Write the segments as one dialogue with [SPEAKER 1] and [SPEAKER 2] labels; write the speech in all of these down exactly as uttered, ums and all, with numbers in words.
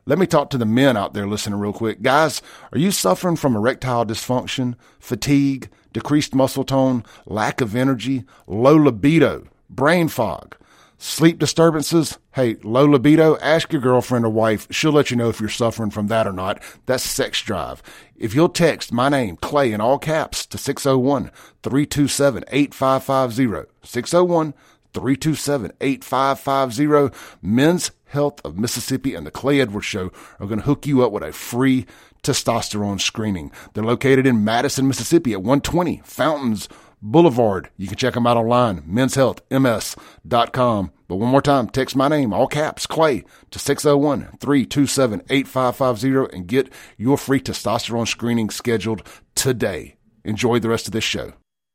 [SPEAKER 1] Let me talk to the men out there listening real quick. Guys, are you suffering from erectile dysfunction, fatigue, decreased muscle tone, lack of energy, low libido, brain fog, sleep disturbances? Hey, low libido, ask your girlfriend or wife. She'll let you know if you're suffering from that or not. That's sex drive. If you'll text my name, Clay, in all caps to six oh one, three two seven, eight five five zero, six oh one, three two seven, eight five five zero, Men's Health of Mississippi and the Clay Edwards Show are going to hook you up with a free testosterone screening. They're located in Madison, Mississippi at one twenty Fountains Boulevard. You can check them out online, mens health m s dot com. But one more time, text my name, all caps, Clay, to six oh one, three two seven, eight five five zero and get your free testosterone screening scheduled today. Enjoy the rest of this show.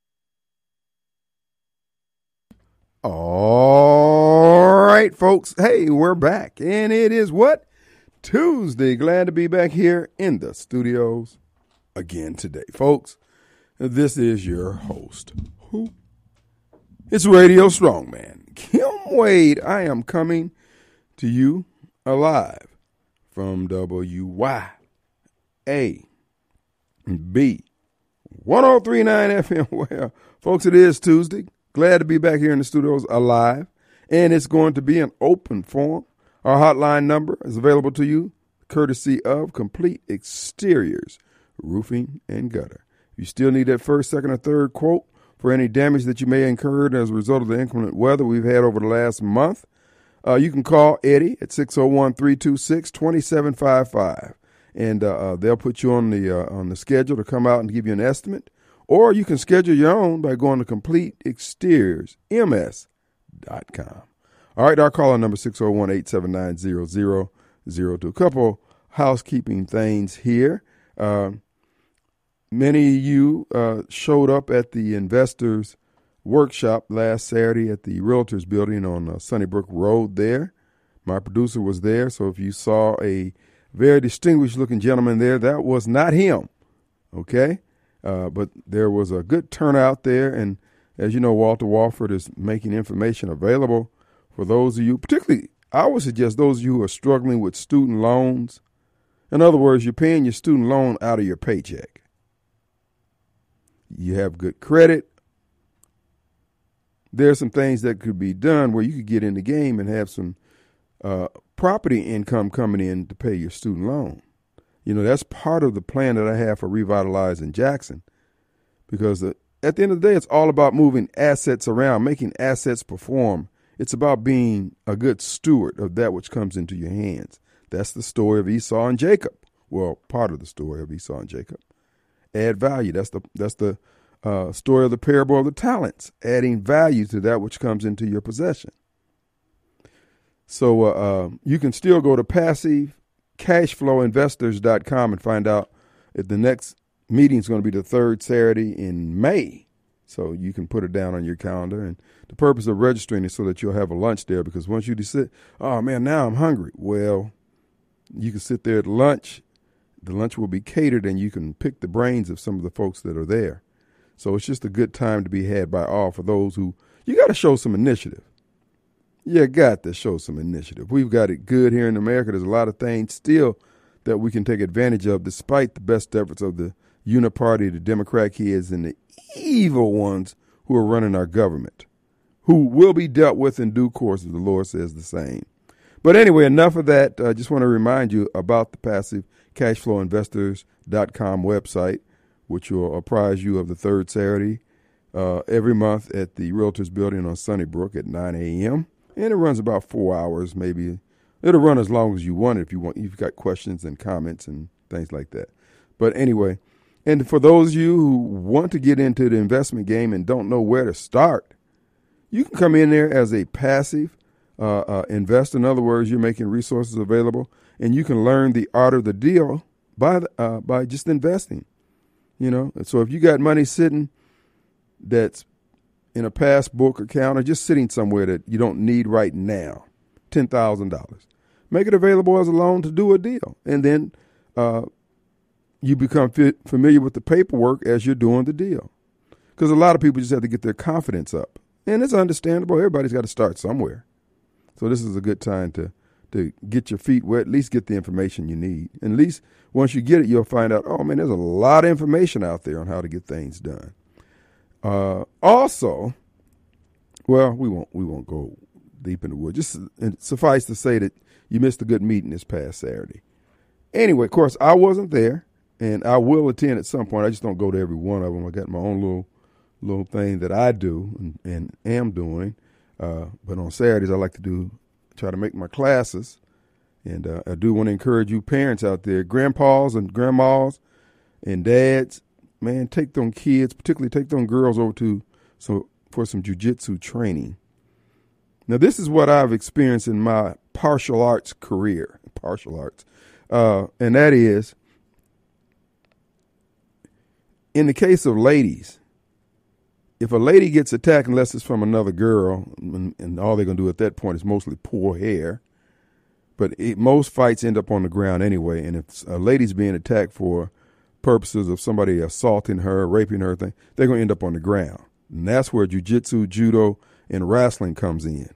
[SPEAKER 2] All right, folks. Hey, we're back. And it is what? Tuesday. Glad to be back here in the studios again today. Folks, this is your host. Who? It's Radio Strongman, Kim Wade. I am coming to you alive from W Y A B one oh three point nine F M. Well, folks, it is Tuesday. Glad to be back here in the studios alive, and it's going to be an open forum. Our hotline number is available to you, courtesy of Complete Exteriors, Roofing and Gutter. If you still need that first, second, or third quote for any damage that you may incur as a result of the inclement weather we've had over the last month, uh, you can call Eddie at six oh one, three two six, two seven five five, and uh, uh, they'll put you on the uh, on the schedule to come out and give you an estimate. Or you can schedule your own by going to complete exteriors m s dot com. All right, our caller number six oh one, eight seven nine, zero zero zero two. A couple housekeeping things here. Uh, many of you uh, showed up at the investors workshop last Saturday at the Realtors building on uh, Sunnybrook Road there. My producer was there, so if you saw a very distinguished looking gentleman there, that was not him, okay? Uh, but there was a good turnout there, and as you know, Walter Walford is making information available for those of you, particularly, I would suggest those of you who are struggling with student loans. In other words, you're paying your student loan out of your paycheck. You have good credit. There are some things that could be done where you could get in the game and have some uh, property income coming in to pay your student loan. You know, that's part of the plan that I have for Revitalizing Jackson, because uh, at the end of the day, it's all about moving assets around, making assets perform. It's about being a good steward of that which comes into your hands. That's the story of Esau and Jacob. Well, part of the story of Esau and Jacob. Add value. That's the that's the uh, story of the parable of the talents, adding value to that which comes into your possession. So uh, uh, you can still go to passive cashflow investors dot com and find out if the next meeting is going to be the third Saturday in May. So you can put it down on your calendar. And the purpose of registering is so that you'll have a lunch there, because once you decide, oh, man, now I'm hungry. Well, you can sit there at lunch. The lunch will be catered, and you can pick the brains of some of the folks that are there. So it's just a good time to be had by all for those who, you got to show some initiative. You got to show some initiative. We've got it good here in America. There's a lot of things still that we can take advantage of, despite the best efforts of the Uniparty, the Democrat kids, and the evil ones who are running our government, who will be dealt with in due course, as the Lord says the same. But anyway, enough of that. I uh, just want to remind you about the passive cashflow investors dot com website, which will apprise you of the third Saturday uh, every month at the Realtors building on Sunnybrook at nine a.m. And it runs about four hours, maybe. It'll run as long as you want it if you want. You've got questions and comments and things like that. But anyway, and for those of you who want to get into the investment game and don't know where to start, you can come in there as a passive uh, uh, investor. In other words, you're making resources available, and you can learn the art of the deal by the, uh, by just investing. You know, so if you got money sitting that's in a passbook account or just sitting somewhere that you don't need right now, ten thousand dollars. Make it available as a loan to do a deal. And then uh, you become fit, familiar with the paperwork as you're doing the deal. Because a lot of people just have to get their confidence up. And it's understandable. Everybody's got to start somewhere. So this is a good time to, to get your feet wet, at least get the information you need. And at least once you get it, you'll find out, oh, man, there's a lot of information out there on how to get things done. Uh, also, well, we won't we won't go deep in the woods. Just suffice to say that you missed a good meeting this past Saturday. Anyway, of course, I wasn't there, and I will attend at some point. I just don't go to every one of them. I got my own little little thing that I do and, and am doing. Uh, but on Saturdays, I like to do try to make my classes. And uh, I do want to encourage you parents out there, grandpas and grandmas and dads, man, take them kids, particularly take them girls over to so for some jiu-jitsu training. Now, this is what I've experienced in my martial arts career, martial arts, uh, and that is, in the case of ladies, if a lady gets attacked, unless it's from another girl, and, and all they're going to do at that point is mostly pull hair, but it, most fights end up on the ground anyway, and if a lady's being attacked for purposes of somebody assaulting her, raping her, thing, they're going to end up on the ground. And that's where jiu-jitsu, judo, and wrestling comes in.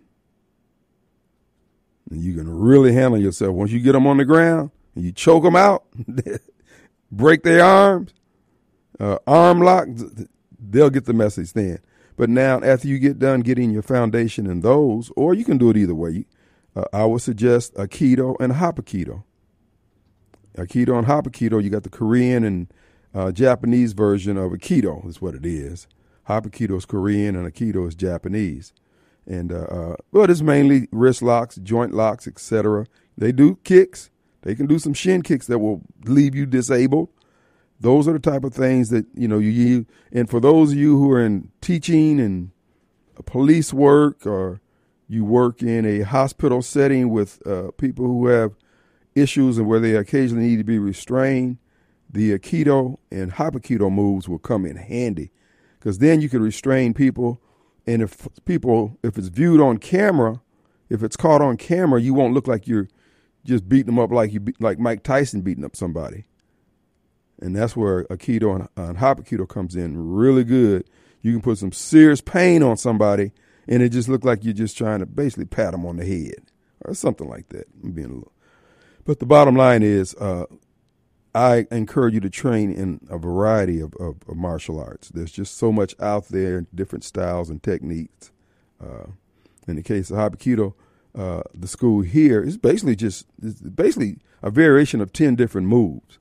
[SPEAKER 2] And you can really handle yourself. Once you get them on the ground and you choke them out, break their arms, uh, arm lock, they'll get the message then. But now after you get done getting your foundation in those, or you can do it either way, uh, I would suggest Aikido and Hapkido. Aikido and Hapkido, you got the Korean and uh, Japanese version of Aikido is what it is. Hapkido is Korean and Aikido is Japanese. And, uh, uh, well, it's mainly wrist locks, joint locks, et cetera. They do kicks. They can do some shin kicks that will leave you disabled. Those are the type of things that, you know, you, you and for those of you who are in teaching and police work, or you work in a hospital setting with uh, people who have issues and where they occasionally need to be restrained, the Aikido and Hapkido moves will come in handy, because then you can restrain people. And if people, if it's viewed on camera, if it's caught on camera, you won't look like you're just beating them up like you be, like Mike Tyson beating up somebody. And that's where Aikido and, and Hapkido comes in really good. You can put some serious pain on somebody, and it just looks like you're just trying to basically pat them on the head or something like that. I'm being a little. But the bottom line is, uh, I encourage you to train in a variety of, of, of martial arts. There's just so much out there, different styles and techniques. Uh, in the case of Hapkido, uh, the school here is basically just it's basically a variation of ten different moves.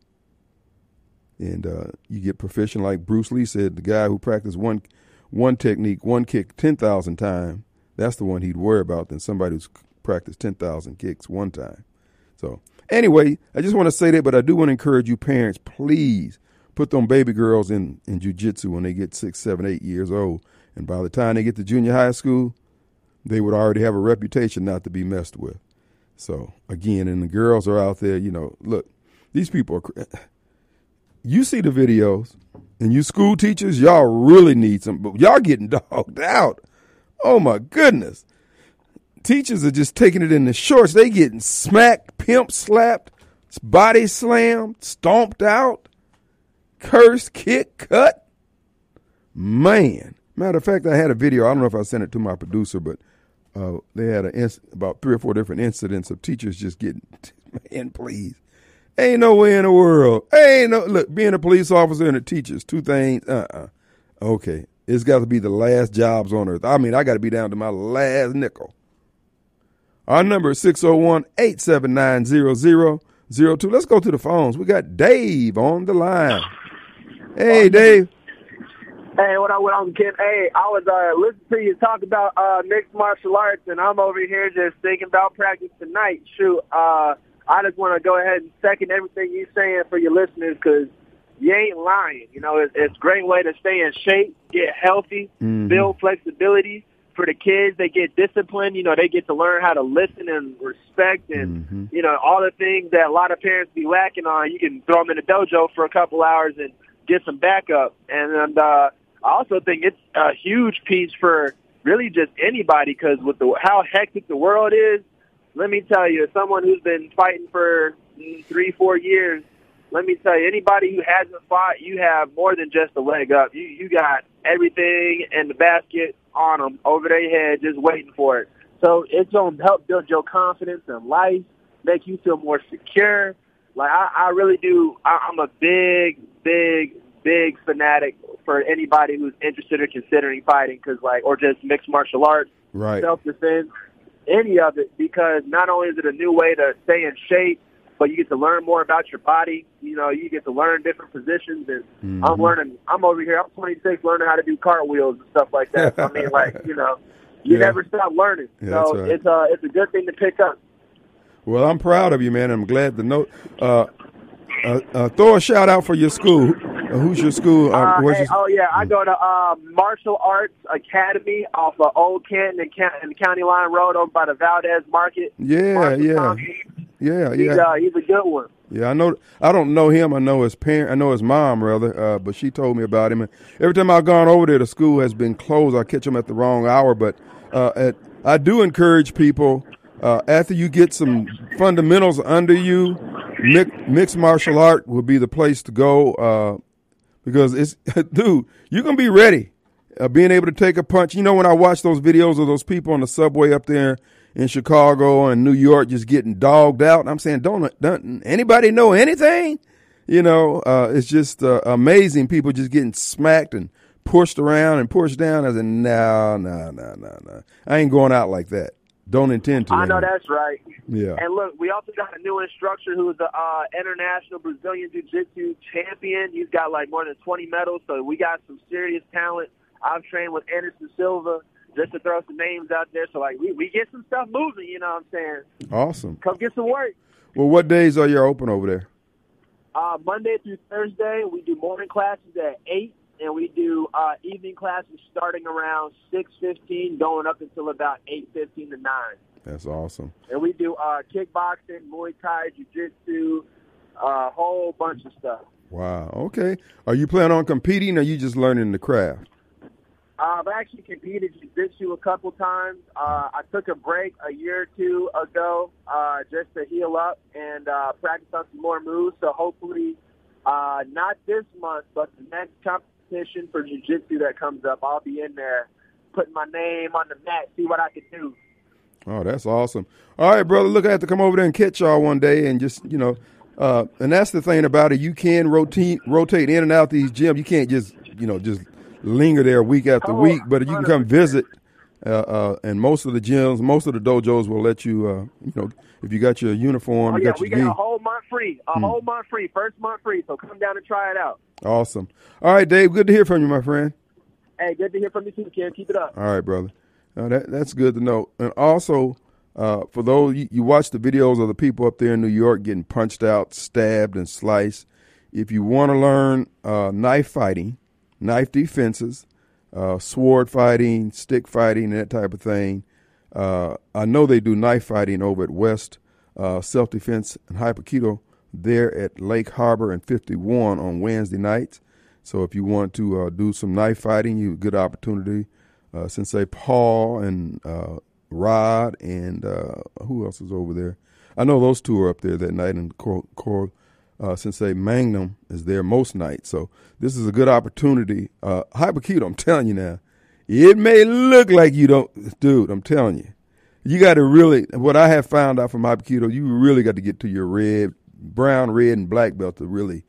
[SPEAKER 2] And uh, you get proficient, like Bruce Lee said, the guy who practiced one one technique, one kick ten thousand times, that's the one he'd worry about than somebody who's practiced ten thousand kicks one time. So anyway, I just want to say that, but I do want to encourage you parents, please put them baby girls in, in jiu-jitsu when they get six, seven, eight years old. And by the time they get to junior high school, they would already have a reputation not to be messed with. So, again, and the girls are out there, you know, look, these people are, you see the videos, and you school teachers, y'all really need some, but y'all getting dogged out. Oh, my goodness. Teachers are just taking it in the shorts. They getting smacked, pimp slapped, body slammed, stomped out, cursed, kicked, cut. Man. Matter of fact, I had a video. I don't know if I sent it to my producer, but uh, they had a inc- about three or four different incidents of teachers just getting, man, please. Ain't no way in the world. Ain't no, look, being a police officer and a teacher is two things. Uh-uh. Okay. It's got to be the last jobs on earth. I mean, I got to be down to my last nickel. Our number is six oh one, eight seven nine, zero zero zero two. Let's go to the phones. We got Dave on the line. Hey, Dave.
[SPEAKER 3] Hey, what up, what up, kid? Hey, I was uh, listening to you talk about uh, mixed martial arts, and I'm over here just thinking about practice tonight. Shoot, uh, I just want to go ahead and second everything you're saying for your listeners, because you ain't lying. You know, it's, it's a great way to stay in shape, get healthy, mm-hmm. build flexibility. For the kids, they get discipline. You know, they get to learn how to listen and respect and, mm-hmm. you know, all the things that a lot of parents be lacking on. You can throw them in the dojo for a couple hours and get some backup. And, and uh, I also think it's a huge piece for really just anybody, because with the how hectic the world is, let me tell you, as someone who's been fighting for three, four years, let me tell you, anybody who hasn't fought, you have more than just a leg up. You you got everything in the basket on them, over their head, just waiting for it. So it's going to help build your confidence in life, make you feel more secure. Like, I, I really do. I, I'm a big, big, big fanatic for anybody who's interested or considering fighting, cause like, or just mixed martial arts,
[SPEAKER 2] right.
[SPEAKER 3] self-defense, any of it, because not only is it a new way to stay in shape, but you get to learn more about your body. You know, you get to learn different positions, and mm-hmm. I'm learning. I'm over here. I'm twenty-six, learning how to do cartwheels and stuff like that. So, I mean, like, you know, you yeah. never stop learning. Yeah, so right. it's a it's a good thing to pick up.
[SPEAKER 2] Well, I'm proud of you, man. I'm glad to know. Uh, uh, uh, throw a shout out for your school. Uh, who's your school? Uh,
[SPEAKER 3] uh, hey,
[SPEAKER 2] your...
[SPEAKER 3] Oh yeah, I go to uh, Martial Arts Academy off of Old Canton and, and County Line Road over by the Valdez Market.
[SPEAKER 2] Yeah,
[SPEAKER 3] Martial
[SPEAKER 2] yeah.
[SPEAKER 3] Company.
[SPEAKER 2] Yeah,
[SPEAKER 3] he's,
[SPEAKER 2] yeah.
[SPEAKER 3] Uh, he's a good one.
[SPEAKER 2] Yeah, I know. I don't know him. I know his parent. I know his mom, rather. Uh, but she told me about him. And every time I've gone over there, the school has been closed. I catch them at the wrong hour. But uh, at, I do encourage people uh, after you get some fundamentals under you, mix, mixed martial art will be the place to go uh, because it's, dude, you're gonna be ready. Uh, being able to take a punch. You know, when I watch those videos of those people on the subway up there in Chicago and New York just getting dogged out. And I'm saying, don't, don't anybody know anything? You know, uh, it's just uh, amazing. People just getting smacked and pushed around and pushed down. I said, no, no, no, no, no. I ain't going out like that. Don't intend to.
[SPEAKER 3] I know anyway. That's right.
[SPEAKER 2] Yeah.
[SPEAKER 3] And look, we also got a new instructor who's the uh, international Brazilian Jiu-Jitsu champion. He's got like more than twenty medals. So we got some serious talent. I've trained with Anderson Silva. Just to throw some names out there. So, like, we, we get some stuff moving, you know what I'm saying?
[SPEAKER 2] Awesome.
[SPEAKER 3] Come get some work.
[SPEAKER 2] Well, what days are you open over there?
[SPEAKER 3] Uh, Monday through Thursday, we do morning classes at eight, and we do uh, evening classes starting around six fifteen, going up until about eight fifteen to nine.
[SPEAKER 2] That's awesome.
[SPEAKER 3] And we do uh, kickboxing, Muay Thai, Jiu-Jitsu, a uh, whole bunch of stuff.
[SPEAKER 2] Wow. Okay. Are you planning on competing, or are you just learning the craft?
[SPEAKER 3] Uh, I've actually competed jiu-jitsu a couple times. Uh, I took a break a year or two ago uh, just to heal up and uh, practice on some more moves. So hopefully, uh, not this month, but the next competition for jiu-jitsu that comes up, I'll be in there putting my name on the mat, see what I can do.
[SPEAKER 2] Oh, that's awesome. All right, brother, look, I have to come over there and catch y'all one day and just, you know, uh, and that's the thing about it. You can rotate, rotate in and out these gyms. You can't just, you know, just linger there week after oh, week, but you can come visit. Uh, uh, and most of the gyms, most of the dojos will let you, uh, you know, if you got your uniform,
[SPEAKER 3] oh,
[SPEAKER 2] you
[SPEAKER 3] yeah,
[SPEAKER 2] got your
[SPEAKER 3] we got
[SPEAKER 2] gi.
[SPEAKER 3] a whole month free, a hmm. whole month free, first month free. So come down and try it out.
[SPEAKER 2] Awesome. All right, Dave, good to hear from you, my friend.
[SPEAKER 3] Hey, good to hear from you too, Ken. Keep it up.
[SPEAKER 2] All right, brother. Uh, that that's good to know. And also, uh, for those you, you watch the videos of the people up there in New York getting punched out, stabbed, and sliced. If you want to learn uh, knife fighting, knife defenses, uh, sword fighting, stick fighting, that type of thing. Uh, I know they do knife fighting over at West uh, Self Defense and Hyperketo there at Lake Harbor and fifty-one on Wednesday nights. So if you want to uh, do some knife fighting, you have a good opportunity. Uh, Sensei Paul and uh, Rod and uh, who else is over there? I know those two are up there that night, and Cor- Cor- uh, Sensei Magnum is there most nights. So this is a good opportunity. Uh, Hyperketo, I'm telling you now, it may look like you don't, dude, I'm telling you. You got to really, what I have found out from Hyperketo, you really got to get to your red, brown, red, and black belt to really,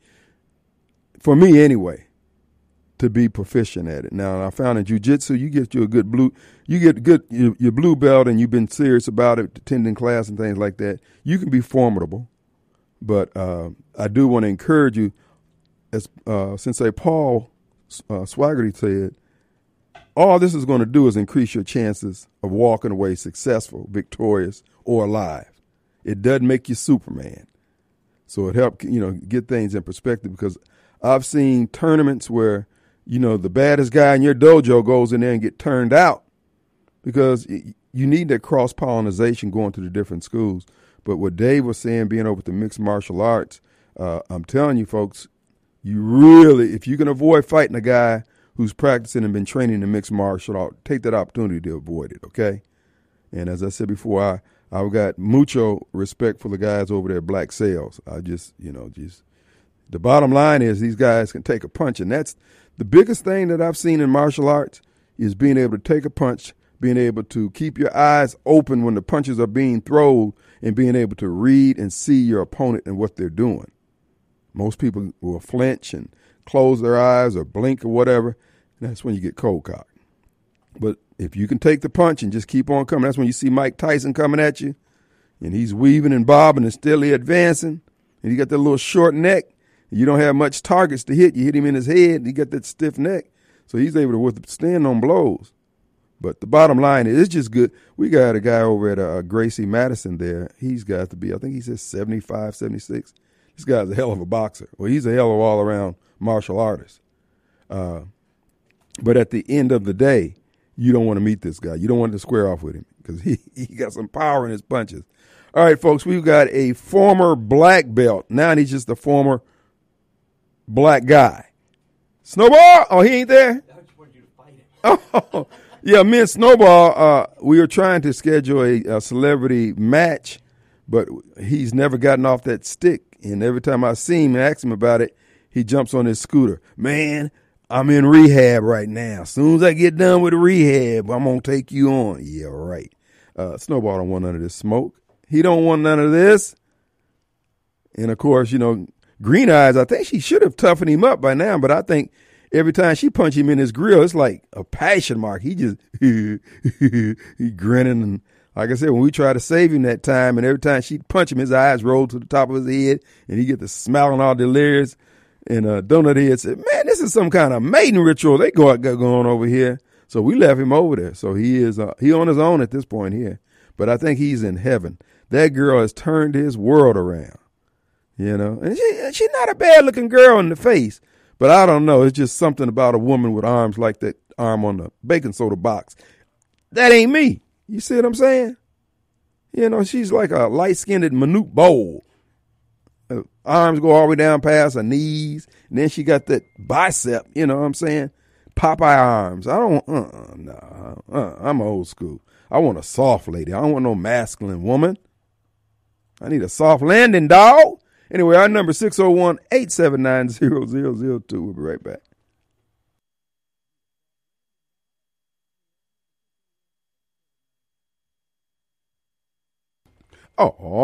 [SPEAKER 2] for me anyway, to be proficient at it. Now, I found in jiu-jitsu, you get you a good blue, you get good your, your blue belt, and you've been serious about it, attending class and things like that. You can be formidable, but uh, I do want to encourage you, as uh, Sensei Paul uh, Swaggerty said, all this is going to do is increase your chances of walking away successful, victorious, or alive. It doesn't make you Superman, so it helps you know get things in perspective. Because I've seen tournaments where you know, the baddest guy in your dojo goes in there and get turned out because you need that cross-pollination going to the different schools. But what Dave was saying, being over at the mixed martial arts, uh, I'm telling you, folks, you really, if you can avoid fighting a guy who's practicing and been training in mixed martial art, take that opportunity to avoid it, okay? And as I said before, I, I've got mucho respect for the guys over there at Black Sails. I just, you know, just the bottom line is these guys can take a punch, and that's the biggest thing that I've seen in martial arts is being able to take a punch, being able to keep your eyes open when the punches are being thrown, and being able to read and see your opponent and what they're doing. Most people will flinch and close their eyes or blink or whatever, and that's when you get cold cocked. But if you can take the punch and just keep on coming, that's when you see Mike Tyson coming at you, and he's weaving and bobbing and steadily advancing, and he got that little short neck. You don't have much targets to hit. You hit him in his head, he got that stiff neck, so he's able to withstand on blows. But the bottom line is, it's just good. We got a guy over at uh, Gracie Madison there. He's got to be, I think he says seventy-five, seventy-six. This guy's a hell of a boxer. Well, he's a hell of all-around martial artist. Uh, but at the end of the day, you don't want to meet this guy. You don't want to square off with him because he, he got some power in his punches. All right, folks, we've got a former black belt. Now he's just a former black guy. Snowball? Oh, he ain't there? I just wanted you to fight him. Oh, yeah, me and Snowball, uh, we were trying to schedule a, a celebrity match, but he's never gotten off that stick. And every time I see him and ask him about it, he jumps on his scooter. Man, I'm in rehab right now. As soon as I get done with the rehab, I'm going to take you on. Yeah, right. Uh, Snowball don't want none of this smoke. He don't want none of this. And, of course, you know, Green Eyes, I think she should have toughened him up by now, but I think every time she punch him in his grill, it's like a passion mark. He just, he grinning. And like I said, when we try to save him that time, and every time she punch him, his eyes roll to the top of his head, and he get to smiling all delirious. And uh, Donut Head said, man, this is some kind of mating ritual they go got going over here. So we left him over there. So he is uh, he on his own at this point here. But I think he's in heaven. That girl has turned his world around, you know. And she, she's not a bad-looking girl in the face. But I don't know. It's just something about a woman with arms like that arm on the baking soda box. That ain't me. You see what I'm saying? You know, she's like a light-skinned Manute Bowl. Her arms go all the way down past her knees. And then she got that bicep, you know what I'm saying? Popeye arms. I don't, uh-uh, no. Uh, I'm old school. I want a soft lady. I don't want no masculine woman. I need a soft landing, dog. Anyway, our number is six oh one, eight seven nine, zero zero zero two. We'll be right back. Oh,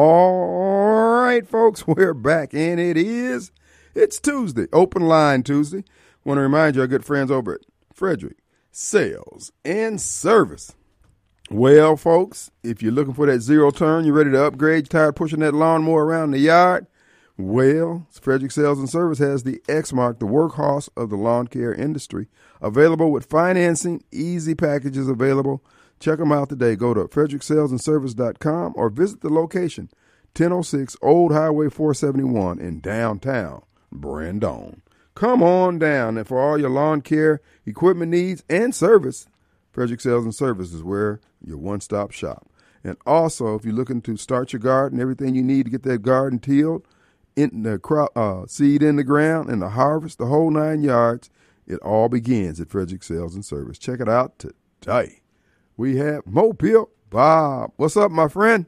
[SPEAKER 2] all right, folks, we're back, and it is, it's Tuesday, Open Line Tuesday. Want to remind you, our good friends over at Frederick Sales and Service. Well, folks, if you're looking for that zero turn, you're ready to upgrade, you're tired of pushing that lawnmower around the yard, well, Frederick Sales and Service has the X-Mark, the workhorse of the lawn care industry, available with financing, easy packages available. Check them out today. Go to frederick sales and service dot com or visit the location, ten oh six Old Highway four seventy-one in downtown Brandon. Come on down, and for all your lawn care equipment needs and service, Frederick Sales and Service is where your one-stop shop. And also, if you're looking to start your garden, everything you need to get that garden tilled, in the crop, uh, seed in the ground, and the harvest, the whole nine yards, it all begins at Frederick Sales and Service. Check it out today. We have Mobile Bob. What's up, my friend?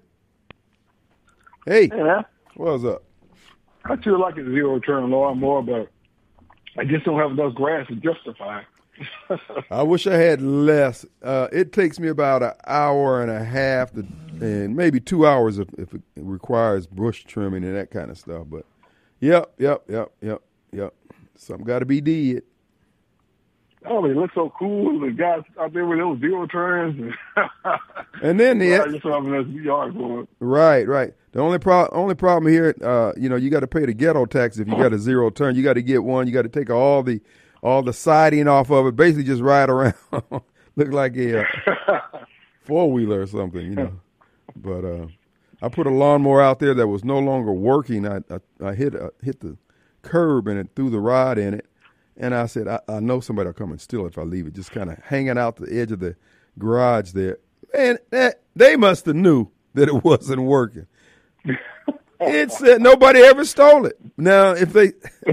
[SPEAKER 2] Hey.
[SPEAKER 4] Yeah.
[SPEAKER 2] What's up?
[SPEAKER 4] I feel like it's zero turn lawnmower, but I just don't have enough grass to justify.
[SPEAKER 2] I wish I had less. Uh, it takes me about an hour and a half to, and maybe two hours if, if it requires bush trimming and that kind of stuff. But yep, yep, yep, yep, yep. Something got to be did.
[SPEAKER 4] Oh, they look so cool. The guys out there with those zero turns.
[SPEAKER 2] And then the
[SPEAKER 4] I just have enough yard for it.
[SPEAKER 2] Right, right. The only pro- only problem here, uh, you know, you got to pay the ghetto tax if you got a zero turn. You got to get one. You got to take all the all the siding off of it. Basically, just ride around, look like a uh, four wheeler or something, you know. But uh, I put a lawnmower out there that was no longer working. I I, I hit uh, hit the curb and it threw the rod in it. And I said, I, I know somebody will come and steal it if I leave it, just kind of hanging out the edge of the garage there. Man, that, they must have knew that it wasn't working. It said nobody ever stole it. Now, if they,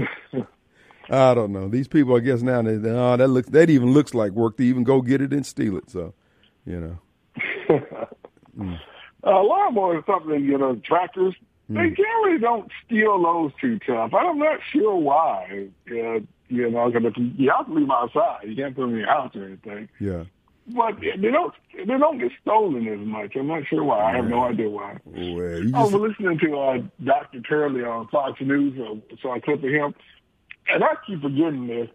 [SPEAKER 2] I don't know. These people, I guess now, they, oh, that looks, that even looks like work to even go get it and steal it. So, you know.
[SPEAKER 4] mm. uh, lawnmowers is something, you know, tractors, mm. they generally don't steal those too tough. I'm not sure why. Uh, You know, because you have to leave outside. You can't put them in your house or anything.
[SPEAKER 2] Yeah.
[SPEAKER 4] but they don't they don't get stolen as much. I'm not sure why. I have no idea why.
[SPEAKER 2] Well, you
[SPEAKER 4] I was
[SPEAKER 2] just,
[SPEAKER 4] listening to uh, Doctor Turley on Fox News, uh, saw a clip of him, and I keep forgetting this.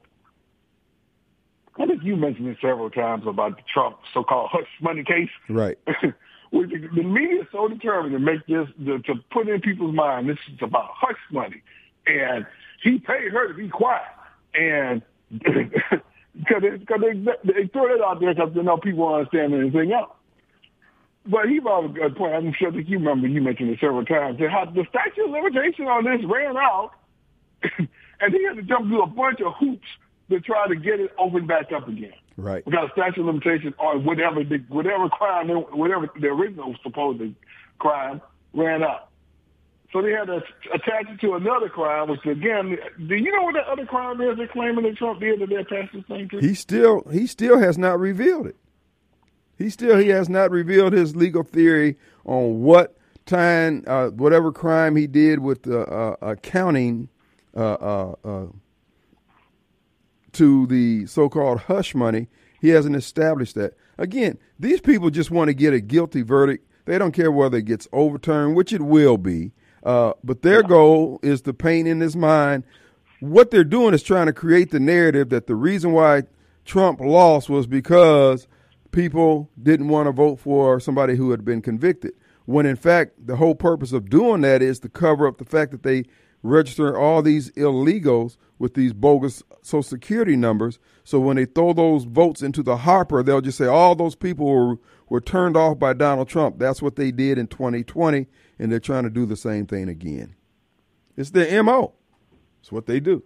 [SPEAKER 4] I think you mentioned it several times about the Trump so-called hush money case.
[SPEAKER 2] right.
[SPEAKER 4] the, the media is so determined to make this, to, to put in people's mind, this is about hush money. And he paid her to be quiet. And because they, cause they, they throw that out there because they know people don't understand anything else. But he brought a good point. I'm sure that you remember, you mentioned it several times, that how the statute of limitation on this ran out, and he had to jump through a bunch of hoops to try to get it opened back up again.
[SPEAKER 2] Right.
[SPEAKER 4] We got a statute of limitation on whatever the, whatever crime, whatever the original supposed crime ran out. So they had to attach it to another crime, which again, do you know what that other crime is they're claiming that Trump did that they're passing this thing to?
[SPEAKER 2] He still he still has not revealed it. He still he has not revealed his legal theory on what time, uh, whatever crime he did with the uh, accounting uh, uh, uh, to the so-called hush money. He hasn't established that. Again, these people just want to get a guilty verdict. They don't care whether it gets overturned, which it will be. Uh, but their goal is to paint in his mind. What they're doing is trying to create the narrative that the reason why Trump lost was because people didn't want to vote for somebody who had been convicted. When in fact, the whole purpose of doing that is to cover up the fact that they register all these illegals with these bogus Social Security numbers. So when they throw those votes into the hopper, they'll just say all those people were, were turned off by Donald Trump. That's what they did in twenty twenty, and they're trying to do the same thing again. It's their M O. It's what they do.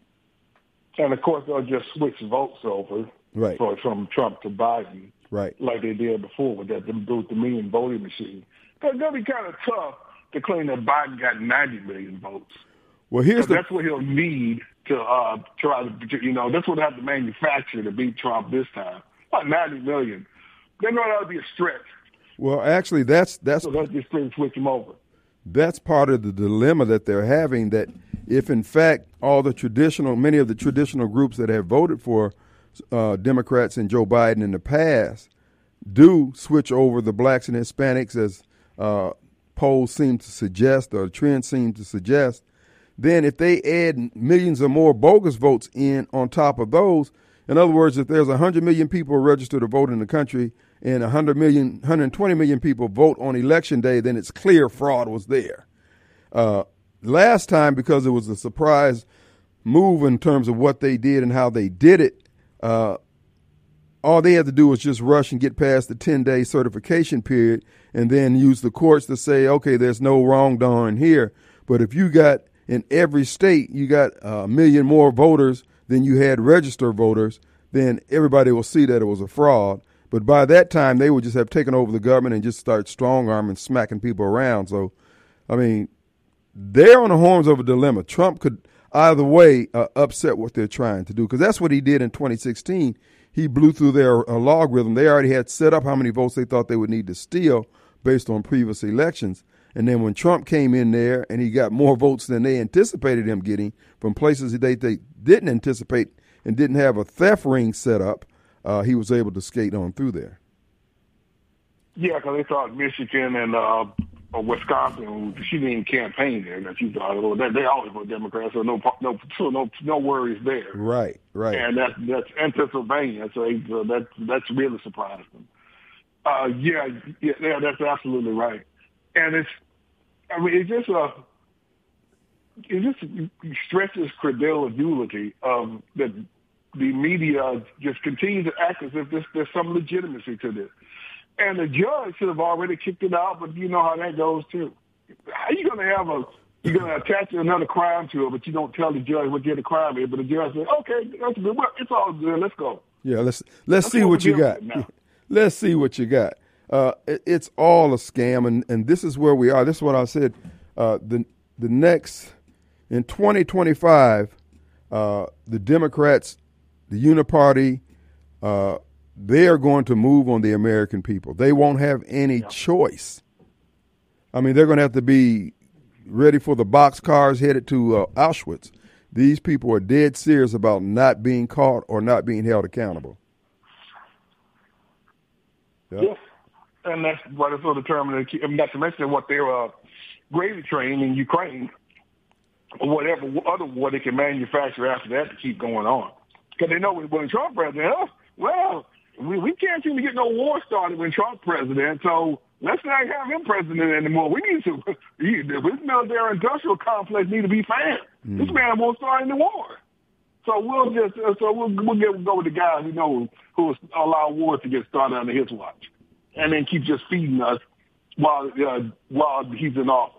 [SPEAKER 4] And of course, they'll just switch votes over
[SPEAKER 2] right.
[SPEAKER 4] for, from Trump to Biden,
[SPEAKER 2] right?
[SPEAKER 4] Like they did before with that with the million voting machine. Because it's gonna be kind of tough to claim that Biden got ninety million votes.
[SPEAKER 2] Well, here's the,
[SPEAKER 4] that's what he'll need to uh, try to, you know, that's what they have to manufacture to beat Trump this time. About ninety million. They know that'll be a stretch.
[SPEAKER 2] Well, actually, that's that's
[SPEAKER 4] so let's just switch them over.
[SPEAKER 2] That's part of the dilemma that they're having. That if, in fact, all the traditional, many of the traditional groups that have voted for uh, Democrats and Joe Biden in the past do switch over the blacks and Hispanics, as uh, polls seem to suggest, or trends seem to suggest, then if they add millions or more bogus votes in on top of those, in other words, if there's one hundred million people registered to vote in the country and one hundred million, one hundred twenty million people vote on election day, then it's clear fraud was there. Uh, last time, because it was a surprise move in terms of what they did and how they did it, uh, all they had to do was just rush and get past the ten-day certification period and then use the courts to say, okay, there's no wrongdoing here. But if you got in every state, you got a million more voters than you had registered voters, then everybody will see that it was a fraud. But by that time, they would just have taken over the government and just start strong-arming, smacking people around. So, I mean, they're on the horns of a dilemma. Trump could either way uh, upset what they're trying to do, because that's what he did in twenty sixteen. He blew through their uh, logarithm. They already had set up how many votes they thought they would need to steal based on previous elections. And then when Trump came in there and he got more votes than they anticipated him getting from places that they, they didn't anticipate and didn't have a theft ring set up, uh, he was able to skate on through there.
[SPEAKER 4] Yeah, because they thought Michigan and uh, Wisconsin, she didn't campaign there. That you thought, well, they, they always vote Democrats, so no, no, so no, no worries there.
[SPEAKER 2] Right, right.
[SPEAKER 4] And that's that's in Pennsylvania, so uh, that that's really surprised them. Uh, yeah, yeah, yeah, that's absolutely right. And it's, I mean, it just uh, it just stretches credulity of that the media just continue to act as if this, there's some legitimacy to this. And the judge should have already kicked it out, but you know how that goes too. How you going to have a, you're going to attach another crime to it, but you don't tell the judge what the other crime is, but the judge says, okay, that's good. Well, it's all good. Let's go.
[SPEAKER 2] Yeah, let's let's
[SPEAKER 4] that's
[SPEAKER 2] see what, what you got.
[SPEAKER 4] Now.
[SPEAKER 2] Let's see what you got. Uh, it, it's all a scam, and, and this is where we are. This is what I said. Uh, the the next, in twenty twenty-five, uh, the Democrats, the Uniparty, uh, they are going to move on the American people. They won't have any yeah. choice. I mean, they're going to have to be ready for the boxcars headed to uh, Auschwitz. These people are dead serious about not being caught or not being held accountable. Yep.
[SPEAKER 4] Yeah. And that's what is so determined. Not to mention what they're uh, gravy train in Ukraine, or whatever other war they can manufacture after that to keep going on. Because they know when, when Trump president, oh, well, we, we can't seem to get no war started when Trump president, so let's not have him president anymore. We need to, this military industrial complex need to be fanned. Mm. This man won't start any war. So we'll just, so we'll, we'll get, go with the guy who knows, who will allow wars to get started under his watch. And then keep just feeding us while, uh, while he's in office.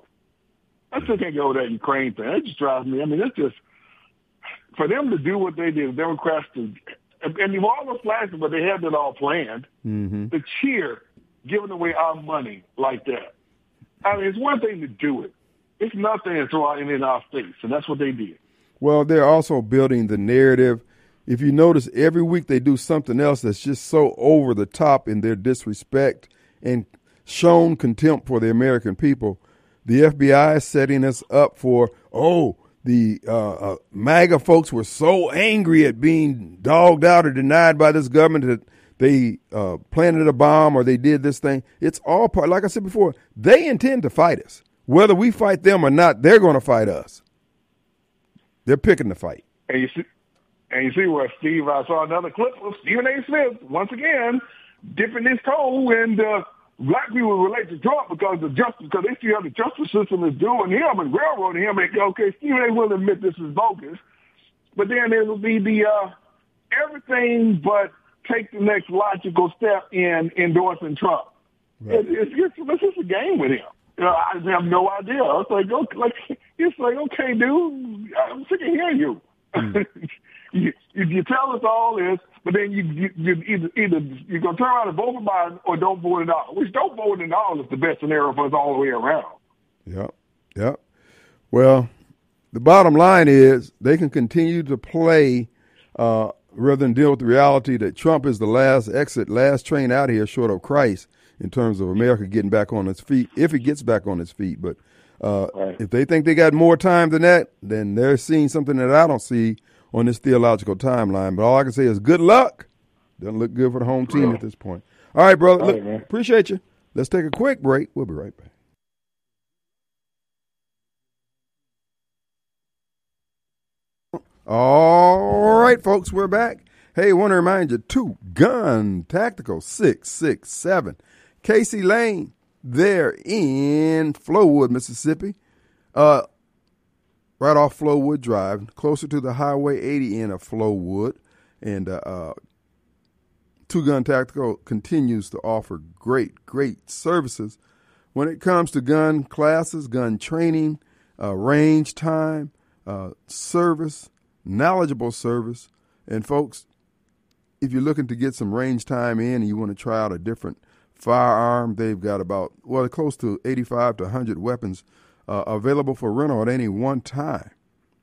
[SPEAKER 4] I still can't go with that Ukraine thing. It just drives me. I mean, it's just, for them to do what they did, Democrats to, and you've all those flashes, but they had it all planned,
[SPEAKER 2] mm-hmm.
[SPEAKER 4] to cheer giving away our money like that. I mean, it's one thing to do it. It's nothing to throw it in our face, and that's what they did.
[SPEAKER 2] Well, they're also building the narrative. If you notice, every week they do something else that's just so over the top in their disrespect and shown contempt for the American people. The F B I is setting us up for, oh, the uh, uh, MAGA folks were so angry at being dogged out or denied by this government that they uh, planted a bomb or they did this thing. It's all part, like I said before, they intend to fight us. Whether we fight them or not, they're going to fight us. They're picking the fight.
[SPEAKER 4] And you see, and you see where Steve, I saw another clip of Stephen A. Smith, once again, dipping his toe in the black people relate to Trump because the justice, because they see how the justice system is doing him and railroading him. And okay, Stephen A. will admit this is bogus, but then there will be the uh, everything but take the next logical step in endorsing Trump. Right. It, it's, it's, it's just a game with him. You know, I have no idea. It's like, okay, like it's like, okay, dude, I'm sick of hearing you. Mm. you, you. You tell us all this, but then you, you, you either, either you're going to turn around and vote for Biden or don't vote at all. Which don't vote at all is the best scenario for us all the way around.
[SPEAKER 2] Yep, yep. Well, the bottom line is they can continue to play uh, rather than deal with the reality that Trump is the last exit, last train out here short of Christ in terms of America getting back on its feet, if it gets back on its feet. But uh, right. if they think they got more time than that, then they're seeing something that I don't see on this theological timeline. But all I can say is good luck. Doesn't look good for the home team at this point. All right, brother.
[SPEAKER 4] All
[SPEAKER 2] look,
[SPEAKER 4] right,
[SPEAKER 2] appreciate you. Let's take a quick break. We'll be right back. All right, folks, we're back. Hey, I want to remind you, Two Gun Tactical, six six seven Casey Lane, there in Flowood, Mississippi. Uh, right off Flowood Drive, closer to the Highway eighty end of Flowood. And uh, uh, Two Gun Tactical continues to offer great, great services when it comes to gun classes, gun training, uh, range time, uh, service, knowledgeable service. And folks, if you're looking to get some range time in and you want to try out a different firearm, they've got about, well, close to eighty-five to one hundred weapons uh, available for rental at any one time.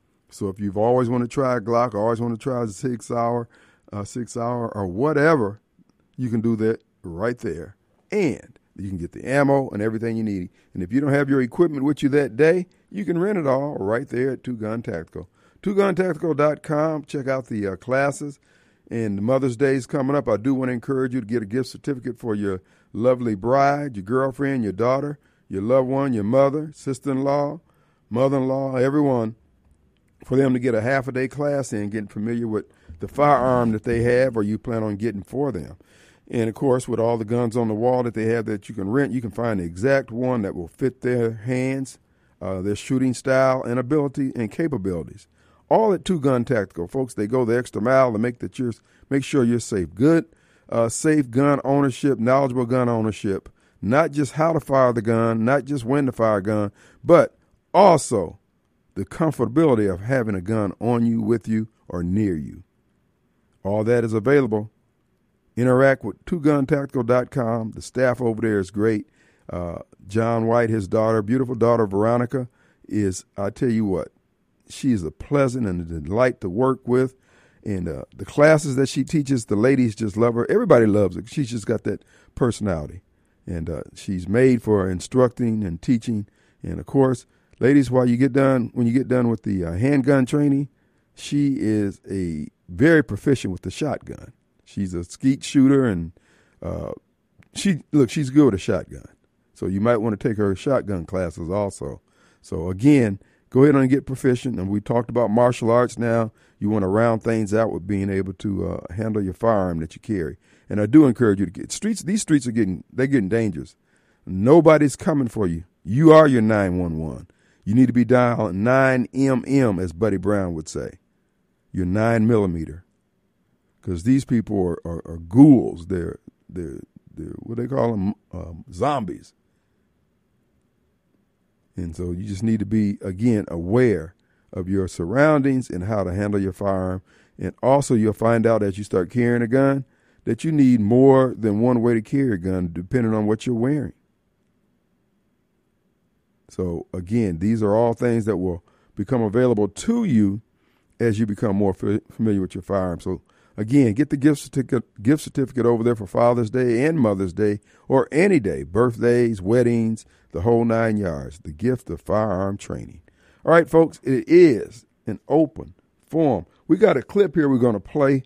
[SPEAKER 2] So if you've always want to try a Glock, always want to try a six hour, uh, six hour or whatever, you can do that right there. And you can get the ammo and everything you need. And if you don't have your equipment with you that day, you can rent it all right there at Two Gun Tactical. two gun tactical dot com. Check out the uh, classes. And Mother's Day is coming up. I do want to encourage you to get a gift certificate for your lovely bride, your girlfriend, your daughter, your loved one, your mother, sister-in-law, mother-in-law, everyone, for them to get a half-a-day class in, getting familiar with the firearm that they have or you plan on getting for them. And, of course, with all the guns on the wall that they have that you can rent, you can find the exact one that will fit their hands, uh, their shooting style and ability and capabilities. All at Two Gun Tactical, folks. They go the extra mile to make that you're, make sure you're safe. Good, uh, safe gun ownership, knowledgeable gun ownership. Not just how to fire the gun, not just when to fire a gun, but also the comfortability of having a gun on you, with you, or near you. All that is available. Interact with two gun tactical dot com. The staff over there is great. Uh, John White, his daughter, beautiful daughter Veronica, is, I tell you what, she is a pleasant and a delight to work with. And uh, the classes that she teaches, the ladies just love her. Everybody loves her. She's just got that personality. And uh, she's made for instructing and teaching. And, of course, ladies, while you get done, when you get done with the uh, handgun training, she is a very proficient with the shotgun. She's a skeet shooter, and uh, she look, she's good with a shotgun. So you might want to take her shotgun classes also. So again, go ahead and get proficient. And we talked about martial arts now. You want to round things out with being able to uh, handle your firearm that you carry. And I do encourage you to get streets. These streets are getting, they're getting dangerous. Nobody's coming for you. You are your nine one one. You need to be dialing nine M M, as Buddy Brown would say. Your nine millimeter. Because these people are, are, are ghouls. They're, they're, they're, what they call them? Um, zombies. And so you just need to be, again, aware of your surroundings and how to handle your firearm. And also you'll find out as you start carrying a gun that you need more than one way to carry a gun depending on what you're wearing. So, again, these are all things that will become available to you as you become more f- familiar with your firearm. So, again, get the gift certificate, gift certificate over there for Father's Day and Mother's Day or any day, birthdays, weddings, the whole nine yards, the gift of firearm training. All right, folks, it is an open forum. We got a clip here we're going to play.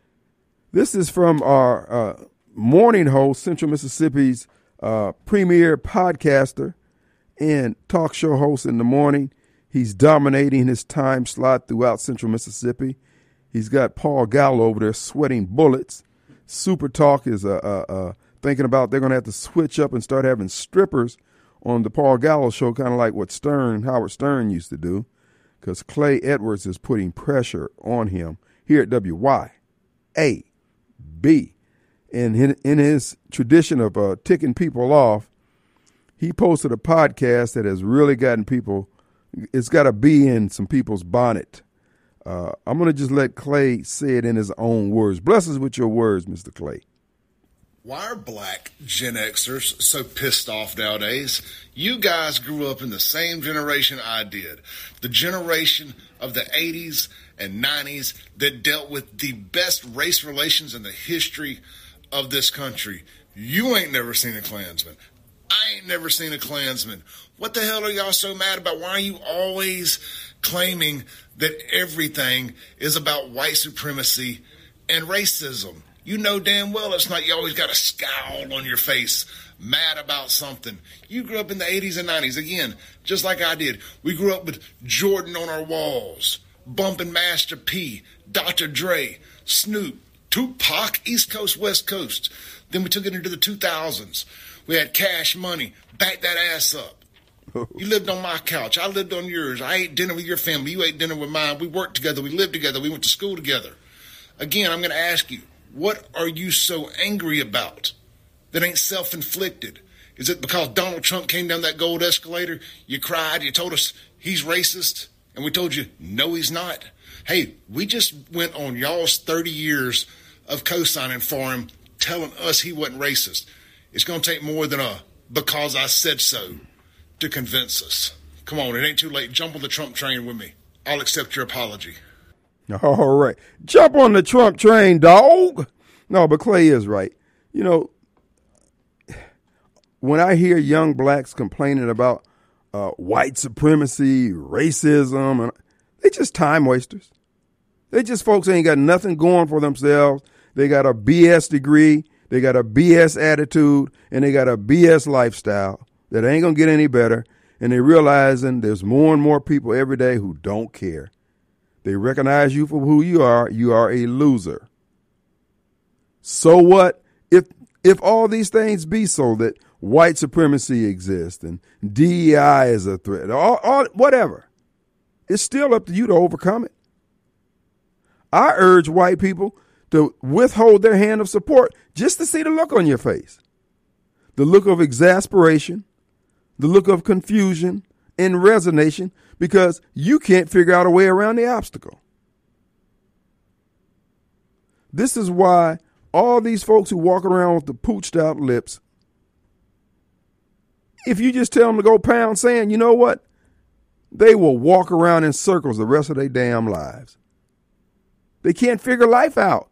[SPEAKER 2] This is from our uh, morning host, Central Mississippi's uh, premier podcaster and talk show host in the morning. He's dominating his time slot throughout Central Mississippi. He's got Paul Gallo over there sweating bullets. Super Talk is uh, uh, uh, thinking about they're going to have to switch up and start having strippers on the Paul Gallo show, kind of like what Stern, Howard Stern used to do, because Clay Edwards is putting pressure on him here at W Y A B. And in, in his tradition of uh, ticking people off, he posted a podcast that has really gotten people, it's got a bee in some people's bonnet. Uh, I'm going to just let Clay say it in his own words. Bless us with your words, Mister Clay.
[SPEAKER 1] Why are black Gen Xers so pissed off nowadays? You guys grew up in the same generation I did. The generation of the eighties and nineties that dealt with the best race relations in the history of this country. You ain't never seen a Klansman. I ain't never seen a Klansman. What the hell are y'all so mad about? Why are you always claiming that everything is about white supremacy and racism? You know damn well it's not. You always got a scowl on your face, mad about something. You grew up in the eighties and nineties, again, just like I did. We grew up with Jordan on our walls, bumping Master P, Doctor Dre, Snoop, Tupac, East Coast, West Coast. Then we took it into the two thousands. We had Cash Money, back that ass up. You lived on my couch. I lived on yours. I ate dinner with your family. You ate dinner with mine. We worked together. We lived together. We went to school together. Again, I'm going to ask you, what are you so angry about that ain't self-inflicted? Is it because Donald Trump came down that gold escalator? You cried. You told us he's racist. And we told you, no, he's not. Hey, we just went on y'all's thirty years of co-signing for him, telling us he wasn't racist. It's going to take more than a because I said so to convince us. Come on, it ain't too late. Jump on the Trump train with me. I'll accept your apology.
[SPEAKER 2] All right. Jump on the Trump train, dog. No, but Clay is right. You know, when I hear young blacks complaining about uh, white supremacy, racism, and they just time wasters. They just folks ain't got nothing going for themselves. They got a B S degree. They got a B S attitude, and they got a B S lifestyle that ain't going to get any better. And they realizing there's more and more people every day who don't care. They recognize you for who you are. You are a loser. So what? If if all these things be so that white supremacy exists and D E I is a threat, or, or whatever, it's still up to you to overcome it. I urge white people to withhold their hand of support just to see the look on your face. The look of exasperation, the look of confusion and resignation, because you can't figure out a way around the obstacle. This is why all these folks who walk around with the pooched out lips, if you just tell them to go pound sand, you know what? They will walk around in circles the rest of their damn lives. They can't figure life out.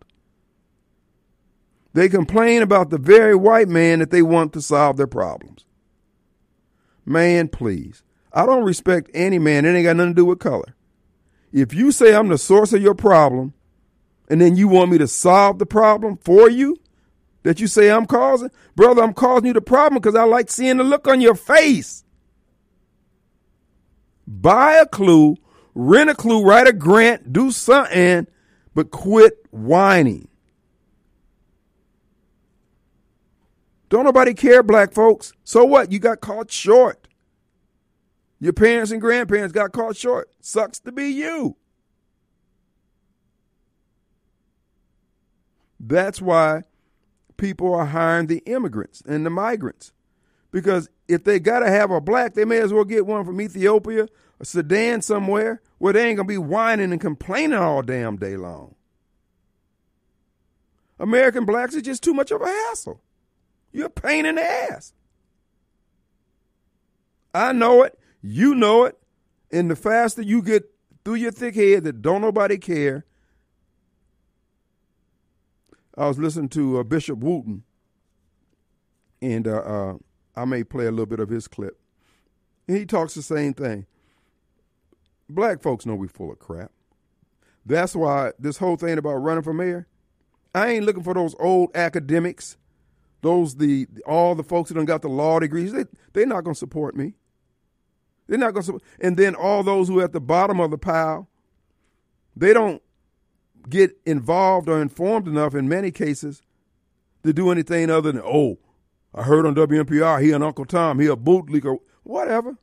[SPEAKER 2] They complain about the very white man that they want to solve their problems. Man, please. I don't respect any man. It ain't got nothing to do with color. If you say I'm the source of your problem and then you want me to solve the problem for you, that you say I'm causing? Brother, I'm causing you the problem because I like seeing the look on your face. Buy a clue, rent a clue, write a grant, do something, but quit whining. Don't nobody care, black folks. So what? You got caught short. Your parents and grandparents got caught short. Sucks to be you. That's why people are hiring the immigrants and the migrants. Because if they got to have a black, they may as well get one from Ethiopia or Sudan somewhere where they ain't going to be whining and complaining all damn day long. American blacks are just too much of a hassle. You're a pain in the ass. I know it. You know it. And the faster you get through your thick head that don't nobody care. I was listening to uh, Bishop Wooten, and uh, uh, I may play a little bit of his clip. And he talks the same thing. Black folks know we full of crap. That's why this whole thing about running for mayor, I ain't looking for those old academics, those the all the folks that done got the law degrees. They, they're not going to support me. They're not going to support. And then all those who are at the bottom of the pile, they don't get involved or informed enough in many cases to do anything other than, oh, I heard on W N P R, he and Uncle Tom, he a bootleaker, whatever.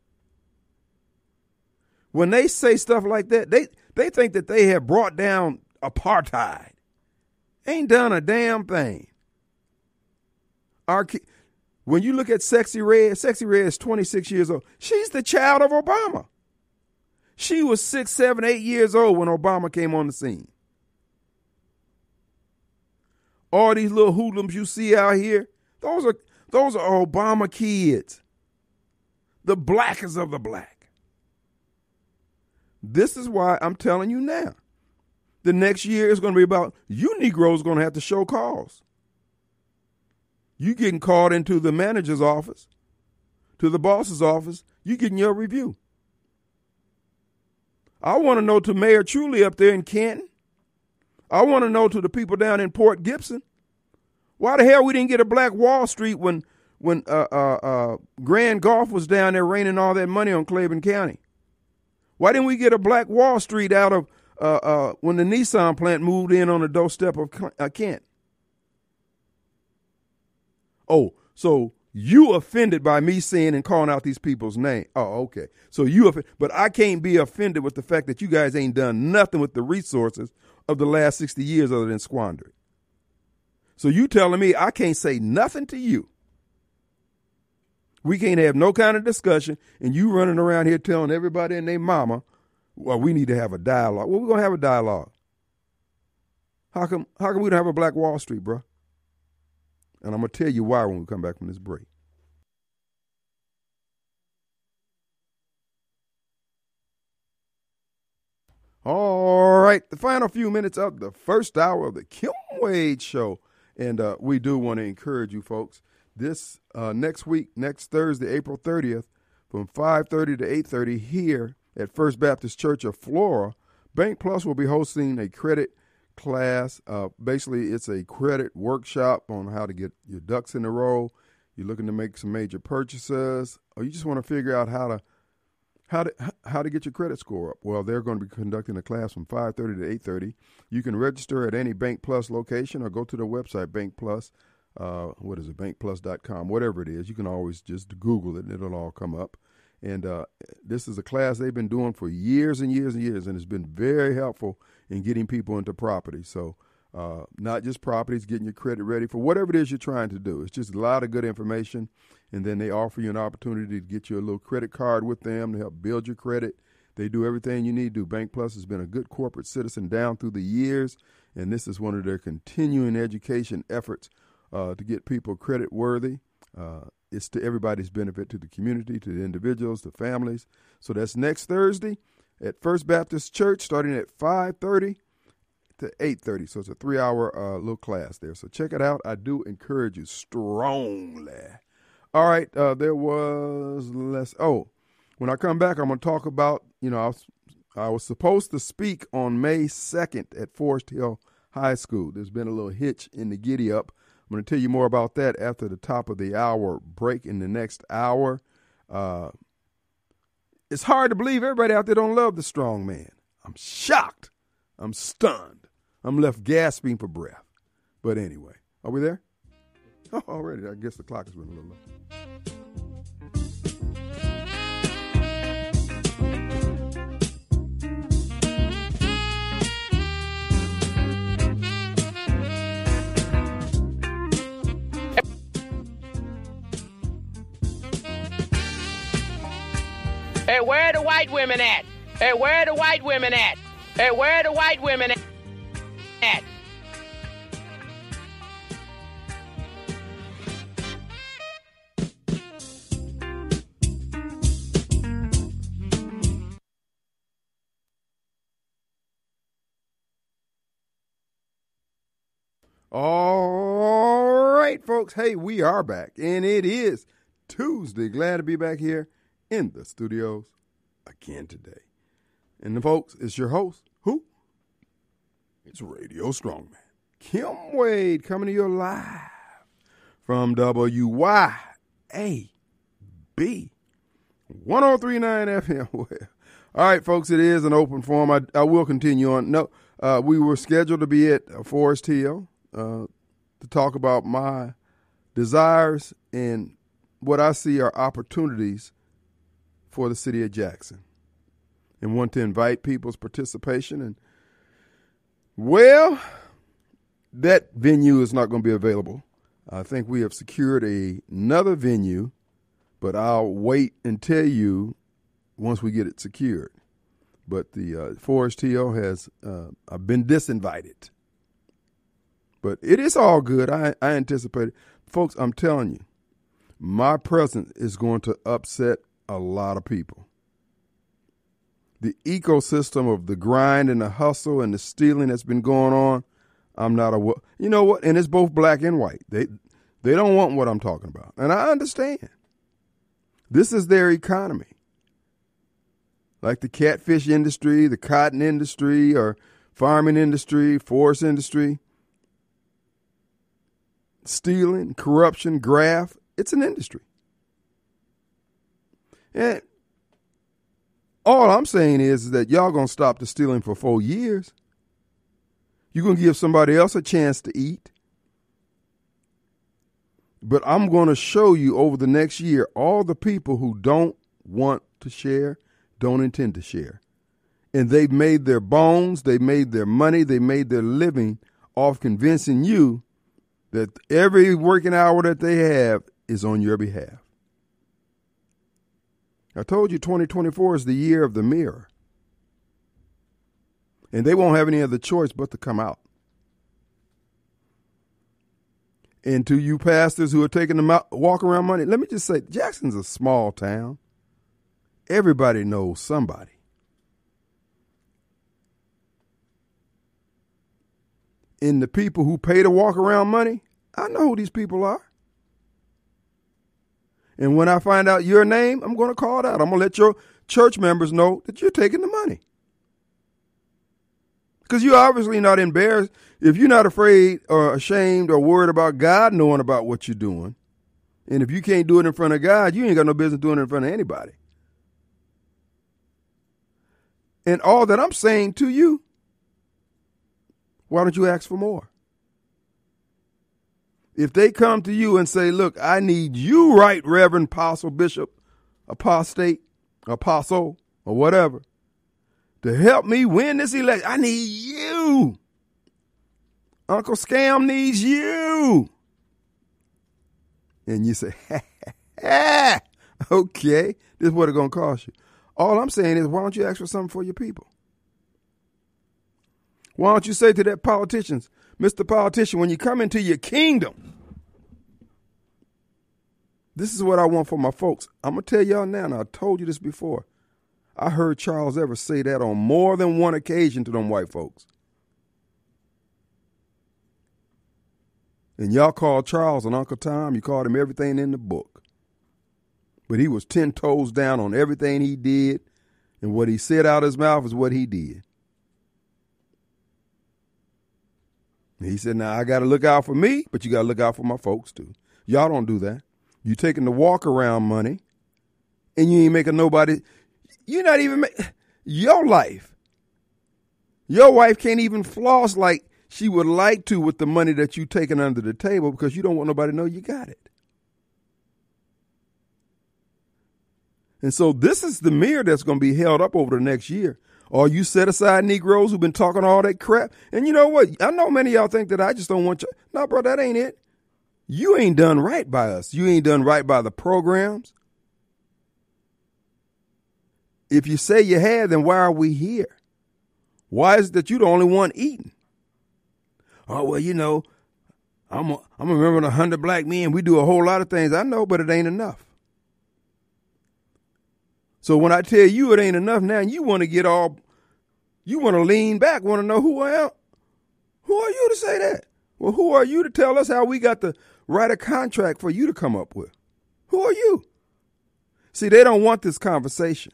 [SPEAKER 2] When they say stuff like that, they, they think that they have brought down apartheid. Ain't done a damn thing. Our, when you look at Sexy Red, Sexy Red is twenty-six years old. She's the child of Obama. She was six, seven, eight years old when Obama came on the scene. All these little hoodlums you see out here, those are those are Obama kids. The blackest of the black. This is why I'm telling you now. The next year is going to be about you Negroes going to have to show cause. You getting called into the manager's office, to the boss's office, you getting your review. I want to know to Mayor Truly up there in Canton. I want to know to the people down in Port Gibson, why the hell we didn't get a Black Wall Street when when uh, uh, uh, Grand Gulf was down there raining all that money on Claiborne County? Why didn't we get a Black Wall Street out of uh, uh, when the Nissan plant moved in on the doorstep of uh, Kent? Oh, so you offended by me saying and calling out these people's name. Oh, okay. So you, off- but I can't be offended with the fact that you guys ain't done nothing with the resources of the last sixty years other than squander it. So you telling me I can't say nothing to you. We can't have no kind of discussion, and you running around here telling everybody and their mama, well, we need to have a dialogue. Well, we're going to have a dialogue. How come, how come we don't have a Black Wall Street, bro? And I'm going to tell you why when we come back from this break. All right, the final few minutes of the first hour of the Kim Wade Show. And uh, we do want to encourage you folks. This uh, next week, next Thursday, April thirtieth, from five thirty to eight thirty here at First Baptist Church of Flora, Bank Plus will be hosting a credit class. Uh, basically, it's a credit workshop on how to get your ducks in a row. You're looking to make some major purchases, or you just want to figure out how to how to how to get your credit score up. Well, they're going to be conducting a class from five thirty to eight thirty. You can register at any Bank Plus location or go to the website Bank Plus. Uh, what is it? bank plus dot com, whatever it is. You can always just Google it and it'll all come up. And uh, this is a class they've been doing for years and years and years, and it's been very helpful in getting people into property. So uh, not just properties, getting your credit ready for whatever it is you're trying to do. It's just a lot of good information. And then they offer you an opportunity to get you a little credit card with them to help build your credit. They do everything you need to do. Bank Plus has been a good corporate citizen down through the years, and this is one of their continuing education efforts uh, to get people credit worthy. Uh, it's to everybody's benefit, to the community, to the individuals, to families. So that's next Thursday at First Baptist Church, starting at five thirty to eight thirty. So it's a three-hour uh, little class there. So check it out. I do encourage you strongly. All right, uh, there was less. Oh, when I come back, I'm going to talk about, you know, I was, I was supposed to speak on May second at Forest Hill High School. There's been a little hitch in the giddy up, I'm going to tell you more about that after the top of the hour break in the next hour. Uh, it's hard to believe everybody out there don't love the strong man. I'm shocked. I'm stunned. I'm left gasping for breath. But anyway, are we there? Oh, already. I guess the clock has been a little low.
[SPEAKER 5] Hey, where are the white women at? Hey, where are the white women at? Hey, where are the white women at?
[SPEAKER 2] All right, folks. Hey, we are back, and it is Tuesday. Glad to be back here in the studios again today. And the folks, it's your host, who? It's Radio Strongman. Kim Wade coming to you live from W Y A B one oh three point nine F M. Well, all right, folks, it is an open forum. I, I will continue on. No, uh, we were scheduled to be at Forest Hill uh, to talk about my desires and what I see are opportunities for the city of Jackson, and want to invite people's participation. And, well, that venue is not going to be available. I think we have secured a, another venue, but I'll wait and tell you once we get it secured. But the uh, Forest Hill has uh, I've been disinvited. But it is all good. I, I anticipate it. Folks, I'm telling you, my presence is going to upset a lot of people. The ecosystem of the grind and the hustle and the stealing that's been going on, I'm not a, you know what? And it's both black and white. They, they don't want what I'm talking about. And I understand. This is their economy. Like the catfish industry, the cotton industry, or farming industry, forest industry, stealing, corruption, graft, it's an industry. And all I'm saying is that y'all going to stop the stealing for four years. You're going to give somebody else a chance to eat. But I'm going to show you over the next year all the people who don't want to share, don't intend to share. And they've made their bones, they made their money, they made their living off convincing you that every working hour that they have is on your behalf. I told you twenty twenty-four is the year of the mirror. And they won't have any other choice but to come out. And to you pastors who are taking the walk around money, let me just say, Jackson's a small town. Everybody knows somebody. And the people who pay to walk around money, I know who these people are. And when I find out your name, I'm going to call it out. I'm going to let your church members know that you're taking the money. Because you're obviously not embarrassed. If you're not afraid or ashamed or worried about God knowing about what you're doing, and if you can't do it in front of God, you ain't got no business doing it in front of anybody. And all that I'm saying to you, why don't you ask for more? If they come to you and say, look, I need you, right, Reverend Apostle, Bishop, Apostate, Apostle, or whatever, to help me win this election. I need you. Uncle Scam needs you. And you say, ha, ha, ha. Okay, this is what it's going to cost you. All I'm saying is, why don't you ask for something for your people? Why don't you say to that politicians, Mister Politician, when you come into your kingdom, this is what I want for my folks. I'm going to tell y'all now, and I told you this before. I heard Charles Evers say that on more than one occasion to them white folks. And y'all called Charles and Uncle Tom. You called him everything in the book. But he was ten toes down on everything he did. And what he said out of his mouth is what he did. He said, now I got to look out for me, but you got to look out for my folks too. Y'all don't do that. You taking the walk around money and you ain't making nobody, you're not even, make, your life. Your wife can't even floss like she would like to with the money that you taking under the table because you don't want nobody to know you got it. And so this is the mirror that's going to be held up over the next year. All you set aside Negroes who've been talking all that crap. And you know what? I know many of y'all think that I just don't want you. No, bro, that ain't it. You ain't done right by us. You ain't done right by the programs. If you say you had, then why are we here? Why is it that you the only one eating? Oh, well, you know, I'm a, I'm remembering a hundred black men. We do a whole lot of things. I know, but it ain't enough. So when I tell you it ain't enough now, you want to get all, you want to lean back, want to know who I am. Who are you to say that? Well, who are you to tell us how we got to write a contract for you to come up with? Who are you? See, they don't want this conversation.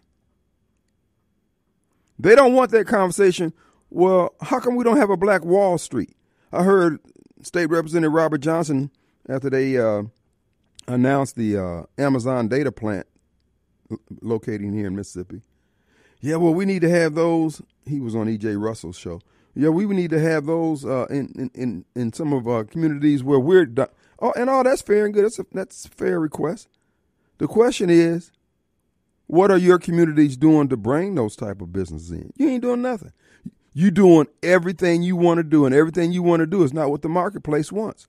[SPEAKER 2] They don't want that conversation. Well, how come we don't have a black Wall Street? I heard State Representative Robert Johnson, after they uh, announced the uh, Amazon data plant locating here in Mississippi. Yeah, well, we need to have those. He was on E J Russell's show. Yeah, we would need to have those uh, in, in, in, in some of our communities where we're, do- oh, and all that's fair and good. That's a, that's a fair request. The question is, what are your communities doing to bring those type of businesses in? You ain't doing nothing. You doing everything you want to do, and everything you want to do is not what the marketplace wants.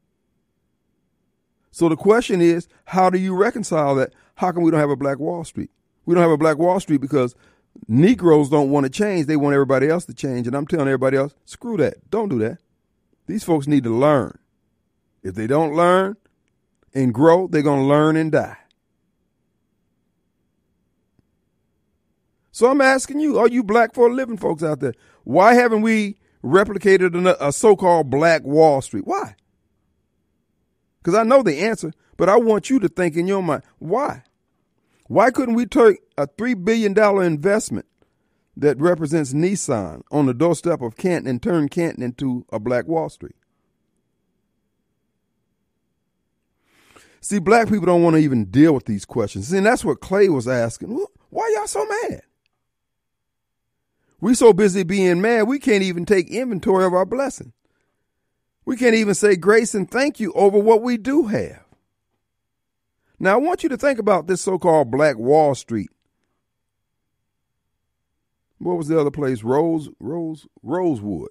[SPEAKER 2] So the question is, how do you reconcile that? How come we don't have a black Wall Street? We don't have a black Wall Street because Negroes don't want to change. They want everybody else to change. And I'm telling everybody else, screw that. Don't do that. These folks need to learn. If they don't learn and grow, they're going to learn and die. So I'm asking you, are you black for a living folks out there? Why haven't we replicated a so-called black Wall Street? Why? Because I know the answer, but I want you to think in your mind, why? Why couldn't we take a three billion dollars investment that represents Nissan on the doorstep of Canton and turn Canton into a black Wall Street? See, black people don't want to even deal with these questions. And that's what Clay was asking. Why y'all so mad? We so busy being mad, we can't even take inventory of our blessing. We can't even say grace and thank you over what we do have. Now, I want you to think about this so-called Black Wall Street. What was the other place? Rose, Rose, Rosewood.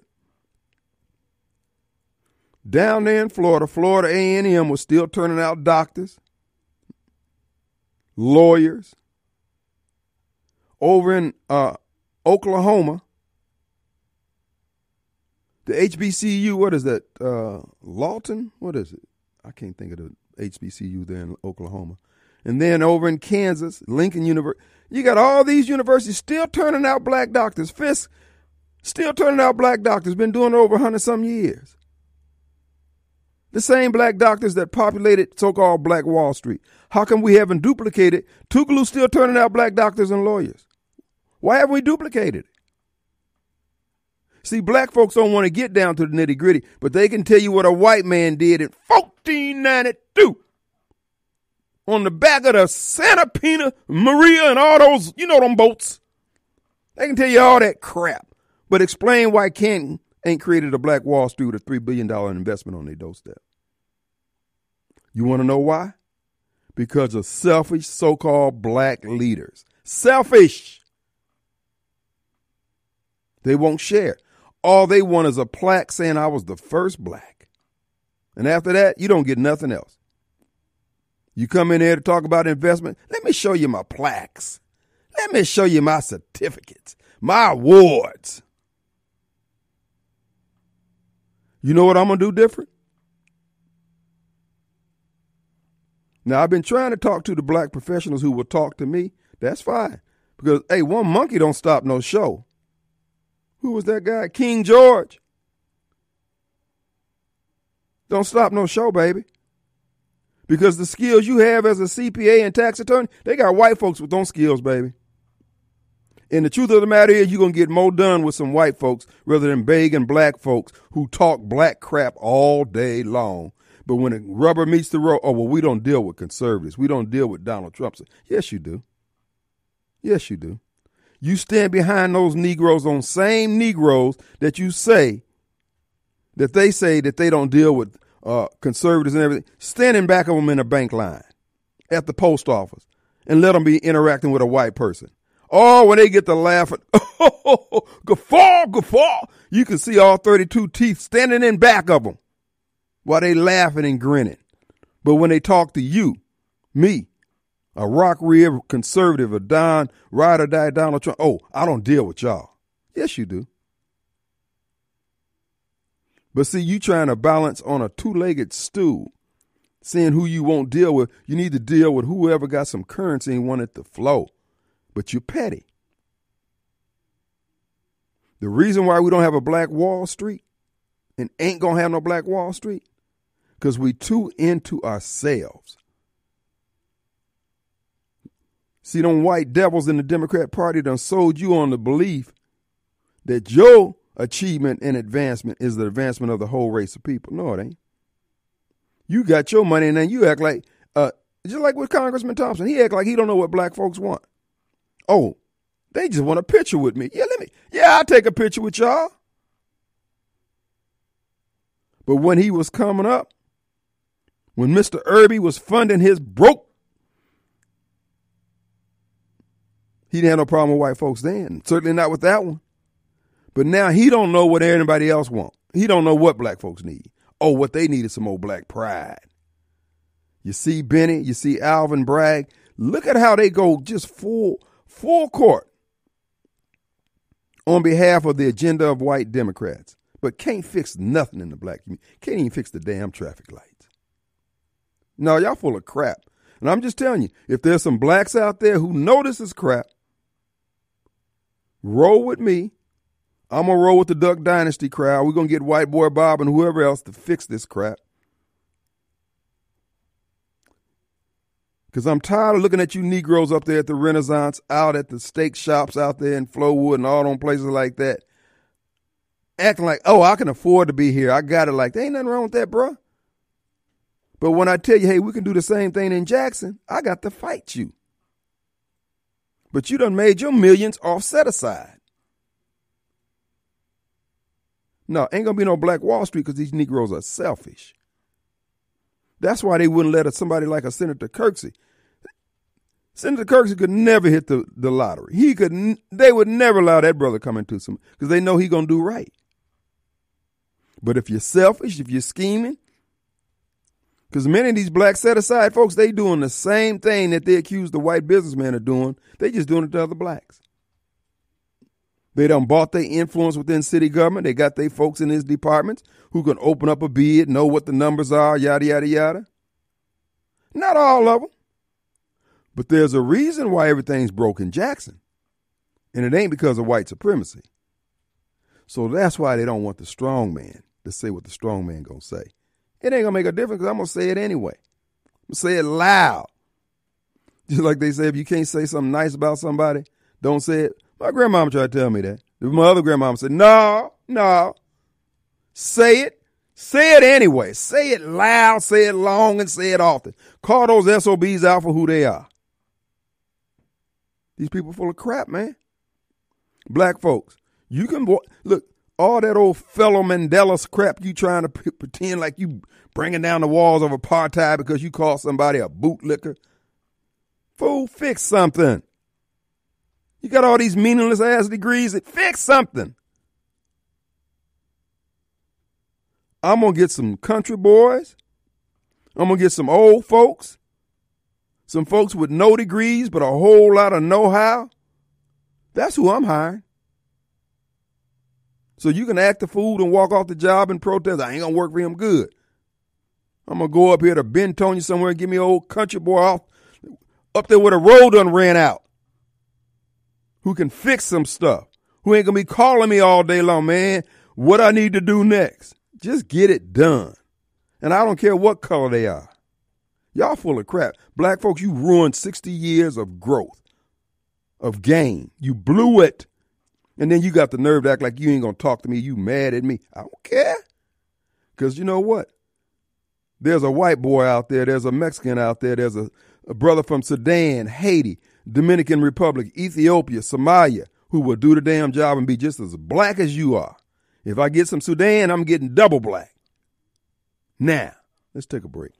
[SPEAKER 2] Down there in Florida, Florida A and M was still turning out doctors, lawyers. Over in uh, Oklahoma, the H B C U, what is that? Uh, Lawton? What is it? I can't think of the H B C U there in Oklahoma. And then over in Kansas, Lincoln University. You got all these universities still turning out black doctors. Fisk still turning out black doctors. Been doing it over one hundred some years. The same black doctors that populated so-called Black Wall Street. How come we haven't duplicated? Tougaloo still turning out black doctors and lawyers. Why haven't we duplicated it? See, black folks don't want to get down to the nitty gritty, but they can tell you what a white man did in fourteen ninety-two on the back of the Santa Pena Maria and all those, you know, them boats. They can tell you all that crap, but explain why Canton ain't created a Black Wall Street with a three billion dollars investment on their doorstep. You want to know why? Because of selfish so-called black leaders. Selfish. They won't share. All they want is a plaque saying I was the first black. And after that, you don't get nothing else. You come in here to talk about investment. Let me show you my plaques. Let me show you my certificates, my awards. You know what I'm going to do different? Now, I've been trying to talk to the black professionals who will talk to me. That's fine. Because, hey, one monkey don't stop no show. Who was that guy? King George. Don't stop no show, baby. Because the skills you have as a C P A and tax attorney, they got white folks with those skills, baby. And the truth of the matter is, you're going to get more done with some white folks rather than begging black folks who talk black crap all day long. But when the rubber meets the road, oh, well, we don't deal with conservatives. We don't deal with Donald Trump. Yes, you do. Yes, you do. You stand behind those Negroes, on same Negroes that you say, that they say that they don't deal with uh, conservatives and everything, standing back of them in a bank line at the post office and let them be interacting with a white person. Oh, when they get to laughing, oh, guffaw, guffaw, you can see all thirty-two teeth standing in back of them while they laughing and grinning. But when they talk to you, me, a rock rib conservative, a Don, ride or die Donald Trump, oh, I don't deal with y'all. Yes, you do. But see, you trying to balance on a two-legged stool, seeing who you won't deal with. You need to deal with whoever got some currency and want it to flow. But you're petty. The reason why we don't have a black Wall Street and ain't going to have no black Wall Street, because we too into ourselves. See, them white devils in the Democrat Party done sold you on the belief that your achievement and advancement is the advancement of the whole race of people. No, it ain't. You got your money and then you act like, uh, just like with Congressman Thompson, he act like he don't know what black folks want. Oh, they just want a picture with me. Yeah, let me. Yeah, I'll take a picture with y'all. But when he was coming up, when Mister Irby was funding his broke, he didn't have no problem with white folks then. Certainly not with that one. But now he don't know what anybody else wants. He don't know what black folks need. Oh, what they need is some old black pride. You see Benny, you see Alvin Bragg. Look at how they go just full, full court on behalf of the agenda of white Democrats, but can't fix nothing in the black community. Can't even fix the damn traffic lights. No, y'all full of crap. And I'm just telling you, if there's some blacks out there who know this is crap, roll with me. I'm going to roll with the Duck Dynasty crowd. We're going to get White Boy Bob and whoever else to fix this crap. Because I'm tired of looking at you Negroes up there at the Renaissance, out at the steak shops out there in Flowood and all them places like that, acting like, oh, I can afford to be here. I got it like, there ain't nothing wrong with that, bro. But when I tell you, hey, we can do the same thing in Jackson, I got to fight you. But you done made your millions off set aside. No, ain't going to be no Black Wall Street because these Negroes are selfish. That's why they wouldn't let a, somebody like a Senator Kirksey. Senator Kirksey could never hit the, the lottery. He could. They would never allow that brother come into some, because they know he going to do right. But if you're selfish, if you're scheming, because many of these black set-aside folks, they doing the same thing that they accuse the white businessmen of doing. They just doing it to other blacks. They done bought their influence within city government. They got their folks in his departments who can open up a bid, know what the numbers are, yada, yada, yada. Not all of them. But there's a reason why everything's broke in Jackson. And it ain't because of white supremacy. So that's why they don't want the strong man to say what the strong man gonna say. It ain't gonna make a difference because I'm gonna say it anyway. I'm gonna say it loud. Just like they say, if you can't say something nice about somebody, don't say it. My grandmama tried to tell me that. My other grandmama said, no, no. Say it. Say it anyway. Say it loud, say it long, and say it often. Call those S O Bs out for who they are. These people full of crap, man. Black folks, you can, look, all that old fellow Mandela's crap you trying to p- pretend like you bringing down the walls of apartheid because you call somebody a bootlicker. Fool, fix something. You got all these meaningless ass degrees. Fix something. I'm going to get some country boys. I'm going to get some old folks. Some folks with no degrees but a whole lot of know-how. That's who I'm hiring. So you can act the fool and walk off the job and protest. I ain't going to work for him good. I'm going to go up here to Bentonia somewhere and give me an old country boy off up there where the road done ran out, who can fix some stuff, who ain't going to be calling me all day long, man, what I need to do next. Just get it done. And I don't care what color they are. Y'all full of crap. Black folks, you ruined sixty years of growth. of gain. You blew it. And then you got the nerve to act like you ain't going to talk to me. You mad at me. I don't care. Because you know what? There's a white boy out there. There's a Mexican out there. There's a, a brother from Sudan, Haiti, Dominican Republic, Ethiopia, Somalia, who will do the damn job and be just as black as you are. If I get some Sudan, I'm getting double black. Now, let's take a break.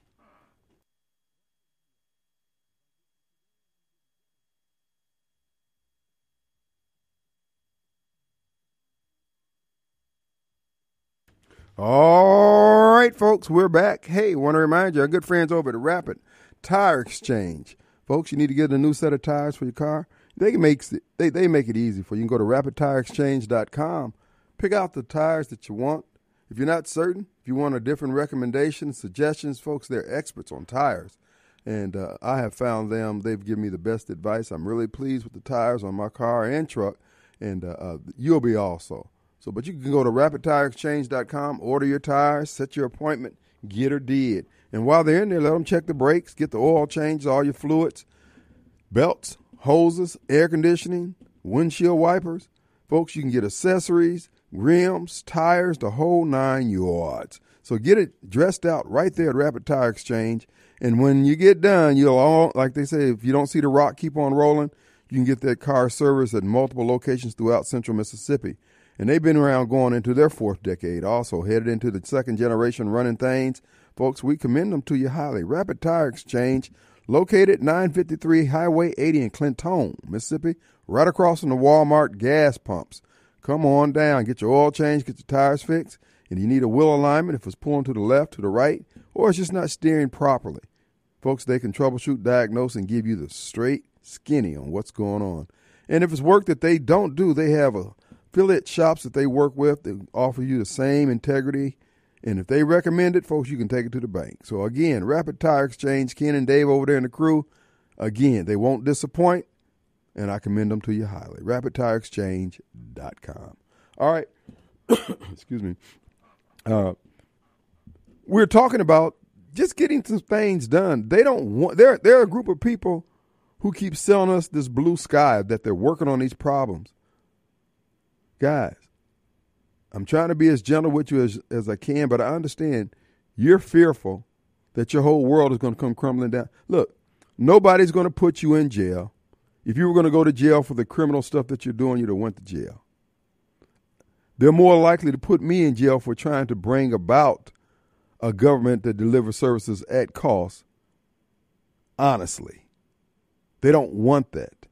[SPEAKER 2] All right, folks, we're back. Hey, want to remind you, our good friends over at Rapid Tire Exchange. Folks, you need to get a new set of tires for your car. They make it, they, they make it easy for you. You can go to rapid tire exchange dot com, pick out the tires that you want. If you're not certain, if you want a different recommendation, suggestions, folks, they're experts on tires. And uh, I have found them. They've given me the best advice. I'm really pleased with the tires on my car and truck, and uh, uh, you'll be also. So, but you can go to rapid tire exchange dot com, order your tires, set your appointment, get her did. And while they're in there, let them check the brakes, get the oil changes, all your fluids, belts, hoses, air conditioning, windshield wipers. Folks, you can get accessories, rims, tires, the whole nine yards. So get it dressed out right there at Rapid Tire Exchange. And when you get done, you'll all, like they say, if you don't see the rock keep on rolling, you can get that car serviced at multiple locations throughout central Mississippi. And they've been around going into their fourth decade, also headed into the second generation running things. Folks, we commend them to you highly. Rapid Tire Exchange, located nine fifty-three Highway eighty in Clinton, Mississippi, right across from the Walmart gas pumps. Come on down, get your oil changed, get your tires fixed, and you need a wheel alignment if it's pulling to the left, to the right, or it's just not steering properly. Folks, they can troubleshoot, diagnose, and give you the straight skinny on what's going on. And if it's work that they don't do, they have a affiliate shops that they work with that offer you the same integrity. And if they recommend it, folks, you can take it to the bank. So, again, Rapid Tire Exchange, Ken and Dave over there in the crew, again, they won't disappoint, and I commend them to you highly. rapid tire exchange dot com. All right. Excuse me. Uh, we're talking about just getting some things done. They don't want, they're, they're a group of people who keep selling us this blue sky that they're working on these problems. Guys, I'm trying to be as gentle with you as, as I can, but I understand you're fearful that your whole world is going to come crumbling down. Look, nobody's going to put you in jail. If you were going to go to jail for the criminal stuff that you're doing, you'd have went to jail. They're more likely to put me in jail for trying to bring about a government that delivers services at cost. Honestly, they don't want that.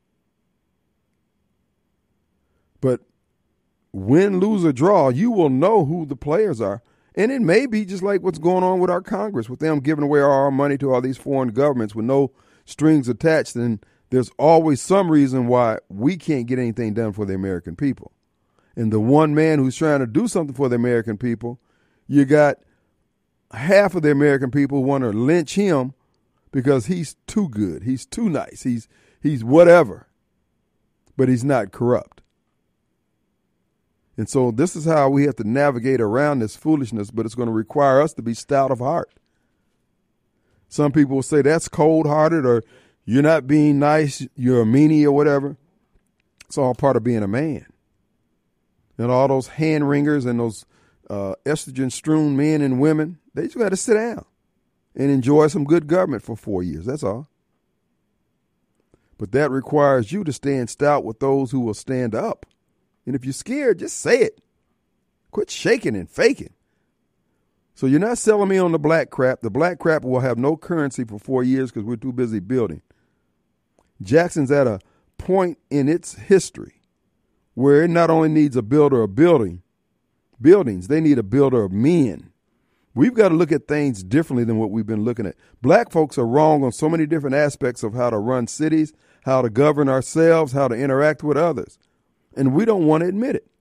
[SPEAKER 2] But win, lose, or draw, you will know who the players are. And it may be just like what's going on with our Congress, with them giving away all our money to all these foreign governments with no strings attached. And there's always some reason why we can't get anything done for the American people. And the one man who's trying to do something for the American people, you got half of the American people who want to lynch him because he's too good. He's too nice. He's he's whatever. But he's not corrupt. And so this is how we have to navigate around this foolishness, but it's going to require us to be stout of heart. Some people will say that's cold-hearted, or you're not being nice, you're a meanie or whatever. It's all part of being a man. And all those hand-wringers and those uh, estrogen-strewn men and women, they just got to sit down and enjoy some good government for four years. That's all. But that requires you to stand stout with those who will stand up. And if you're scared, just say it. Quit shaking and faking. So you're not selling me on the black crap. The black crap will have no currency for four years because we're too busy building. Jackson's at a point in its history where it not only needs a builder of building, buildings, they need a builder of men. We've got to look at things differently than what we've been looking at. Black folks are wrong on so many different aspects of how to run cities, how to govern ourselves, how to interact with others. And we don't want to admit it.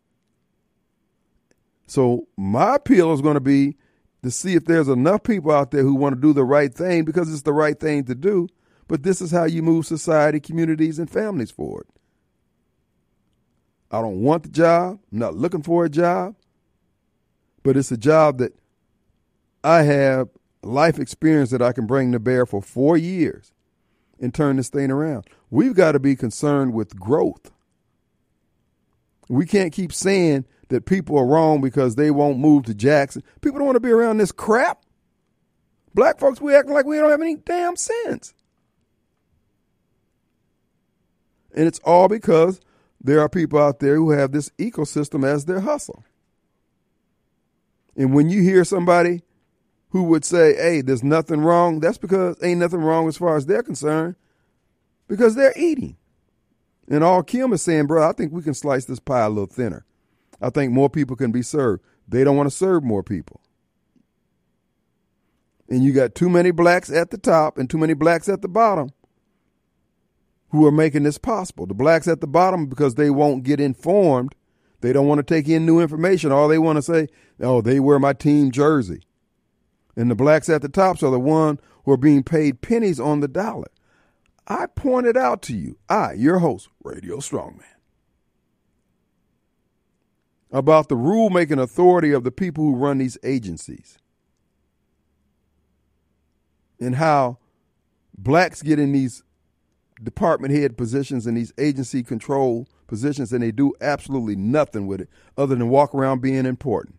[SPEAKER 2] So my appeal is going to be to see if there's enough people out there who want to do the right thing because it's the right thing to do. But this is how you move society, communities, and families forward. I don't want the job. I'm not looking for a job. But it's a job that I have life experience that I can bring to bear for four years. and turn this thing around. We've got to be concerned with growth. We can't keep saying that people are wrong because they won't move to Jackson. People don't want to be around this crap. Black folks, we acting like we don't have any damn sense. And it's all because there are people out there who have this ecosystem as their hustle. And when you hear somebody who would say, hey, there's nothing wrong, that's because ain't nothing wrong as far as they're concerned, because they're eating. And all Kim is saying, bro, I think we can slice this pie a little thinner. I think more people can be served. They don't want to serve more people. And you got too many blacks at the top and too many blacks at the bottom who are making this possible. The blacks at the bottom, because they won't get informed, they don't want to take in new information. All they want to say, oh, they wear my team jersey. And the blacks at the tops are the one who are being paid pennies on the dollar. I pointed out to you, I, your host, Radio Strongman, about the rule-making authority of the people who run these agencies and how blacks get in these department head positions and these agency control positions and they do absolutely nothing with it other than walk around being important.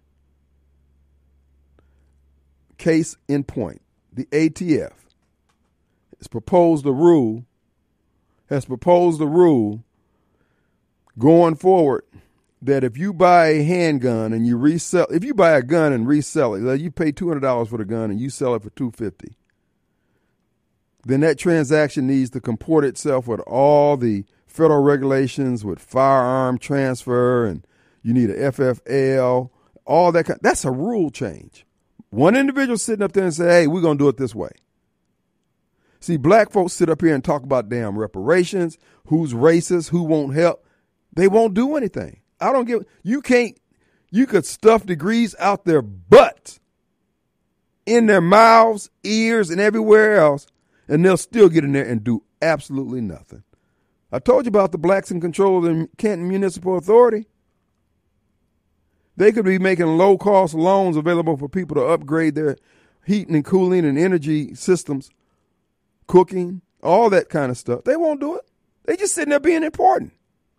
[SPEAKER 2] Case in point, the A T F has proposed a rule, has proposed a rule going forward that if you buy a handgun and you resell, if you buy a gun and resell it, like you pay two hundred dollars for the gun and you sell it for two hundred fifty dollars, then that transaction needs to comport itself with all the federal regulations with firearm transfer, and you need a F F L, all that kind. That's a rule change. One individual sitting up there and say, hey, we're going to do it this way. See, black folks sit up here and talk about damn reparations, who's racist, who won't help. They won't do anything. I don't give, you can't, you could stuff degrees out their butts, in their mouths, ears, and everywhere else, and they'll still get in there and do absolutely nothing. I told you about the blacks in control of the Canton Municipal Authority. They could be making low-cost loans available for people to upgrade their heating and cooling and energy systems, cooking, all that kind of stuff. They won't do it. They just sitting there being important.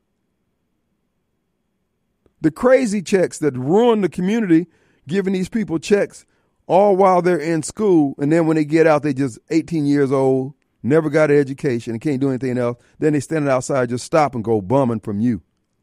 [SPEAKER 2] The crazy checks that ruin the community, giving these people checks all while they're in school, and then when they get out, they just eighteen years old, never got an education, and can't do anything else. Then they standing outside, just stop and go bumming from you.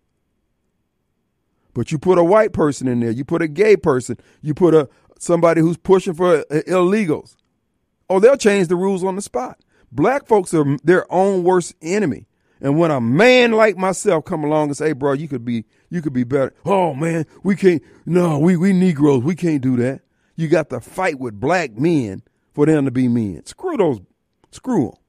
[SPEAKER 2] But you put a white person in there, you put a gay person, you put a somebody who's pushing for uh, illegals. Oh, they'll change the rules on the spot. Black folks are their own worst enemy. And when a man like myself come along and say, hey, bro, you could be you could be better. Oh, man, we can't. No, we, we Negroes, we can't do that. You got to fight with black men for them to be men. Screw those. Screw them.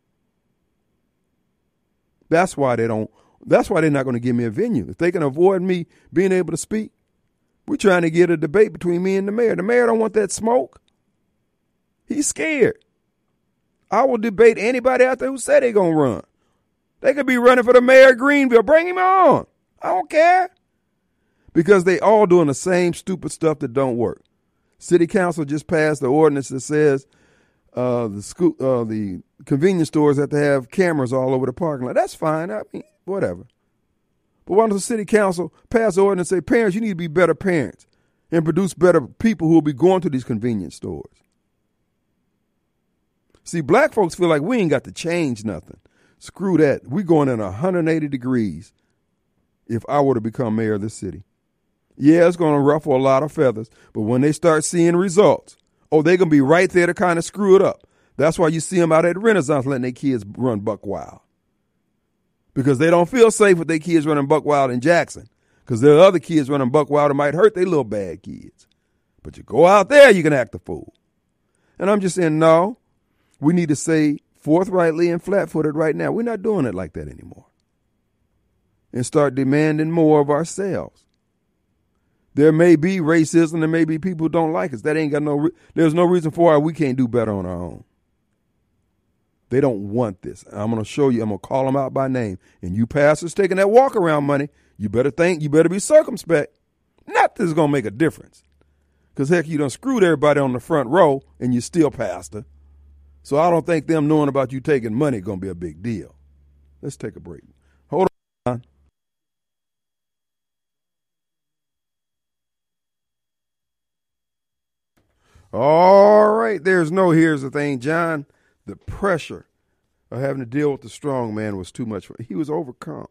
[SPEAKER 2] That's why they don't. That's why they're not going to give me a venue. If they can avoid me being able to speak, we're trying to get a debate between me and the mayor. The mayor don't want that smoke. He's scared. I will debate anybody out there who said they're going to run. They could be running for the mayor of Greenville. Bring him on. I don't care. Because they all doing the same stupid stuff that don't work. City council just passed the ordinance that says uh, the school, uh, the convenience stores have to have cameras all over the parking lot. That's fine. I mean, whatever. But why does the city council pass the ordinance and say, parents, you need to be better parents and produce better people who will be going to these convenience stores? See, black folks feel like we ain't got to change nothing. Screw that. We're going in one hundred eighty degrees if I were to become mayor of this city. Yeah, it's going to ruffle a lot of feathers, but when they start seeing results, oh, they're going to be right there to kind of screw it up. That's why you see them out at Renaissance letting their kids run buck wild. Because they don't feel safe with their kids running buck wild in Jackson. Because there are other kids running buck wild that might hurt their little bad kids. But you go out there, you can act a fool. And I'm just saying, no, we need to say forthrightly and flat-footed right now, we're not doing it like that anymore. And start demanding more of ourselves. There may be racism. There may be people who don't like us. That ain't got no, re- there's no reason for why we can't do better on our own. They don't want this. I'm going to show you. I'm going to call them out by name. And you pastors taking that walk around money, you better think, you better be circumspect. Not that it's going to make a difference. Because heck, you done screwed everybody on the front row and you still pastor. So I don't think them knowing about you taking money is going to be a big deal. Let's take a break. Hold on. All right, there's no, here's the thing, John. The pressure of having to deal with the strong man was too much for him. He was overcome.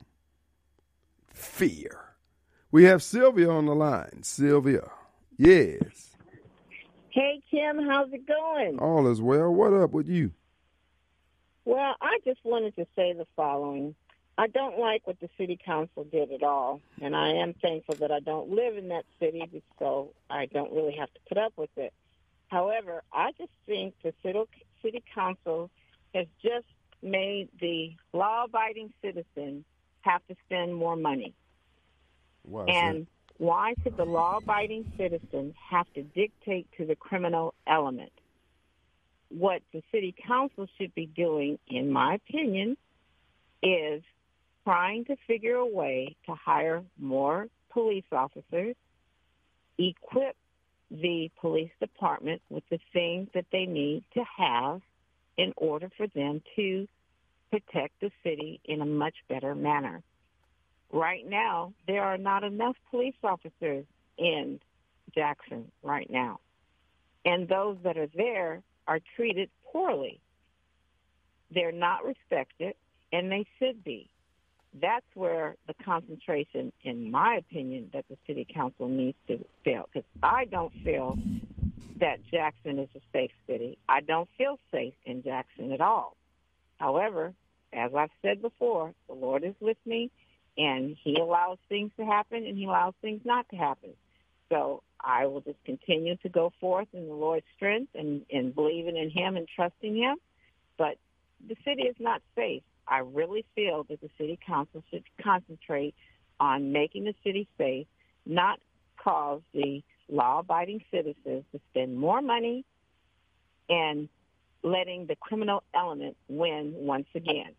[SPEAKER 2] Fear. We have Sylvia on the line. Sylvia. Yes.
[SPEAKER 6] Hey, Kim, how's it going?
[SPEAKER 2] All is well. What up with you?
[SPEAKER 6] Well, I just wanted to say the following. I don't like what the city council did at all, and I am thankful that I don't live in that city, so I don't really have to put up with it. However, I just think the city council has just made the law-abiding citizen have to spend more money.
[SPEAKER 2] Why
[SPEAKER 6] and why should the law-abiding citizen have to dictate to the criminal element? What the city council should be doing, in my opinion, is trying to figure a way to hire more police officers, equip the police department with the things that they need to have in order for them to protect the city in a much better manner. Right now, there are not enough police officers in Jackson right now. And those that are there are treated poorly. They're not respected, and they should be. That's where the concentration, in my opinion, that the city council needs to feel. Because I don't feel that Jackson is a safe city. I don't feel safe in Jackson at all. However, as I've said before, the Lord is with me, and he allows things to happen, and he allows things not to happen. So I will just continue to go forth in the Lord's strength and, and believing in him and trusting him. But the city is not safe. I really feel that the city council should concentrate on making the city safe, not cause the law-abiding citizens to spend more money and letting the criminal element win once again.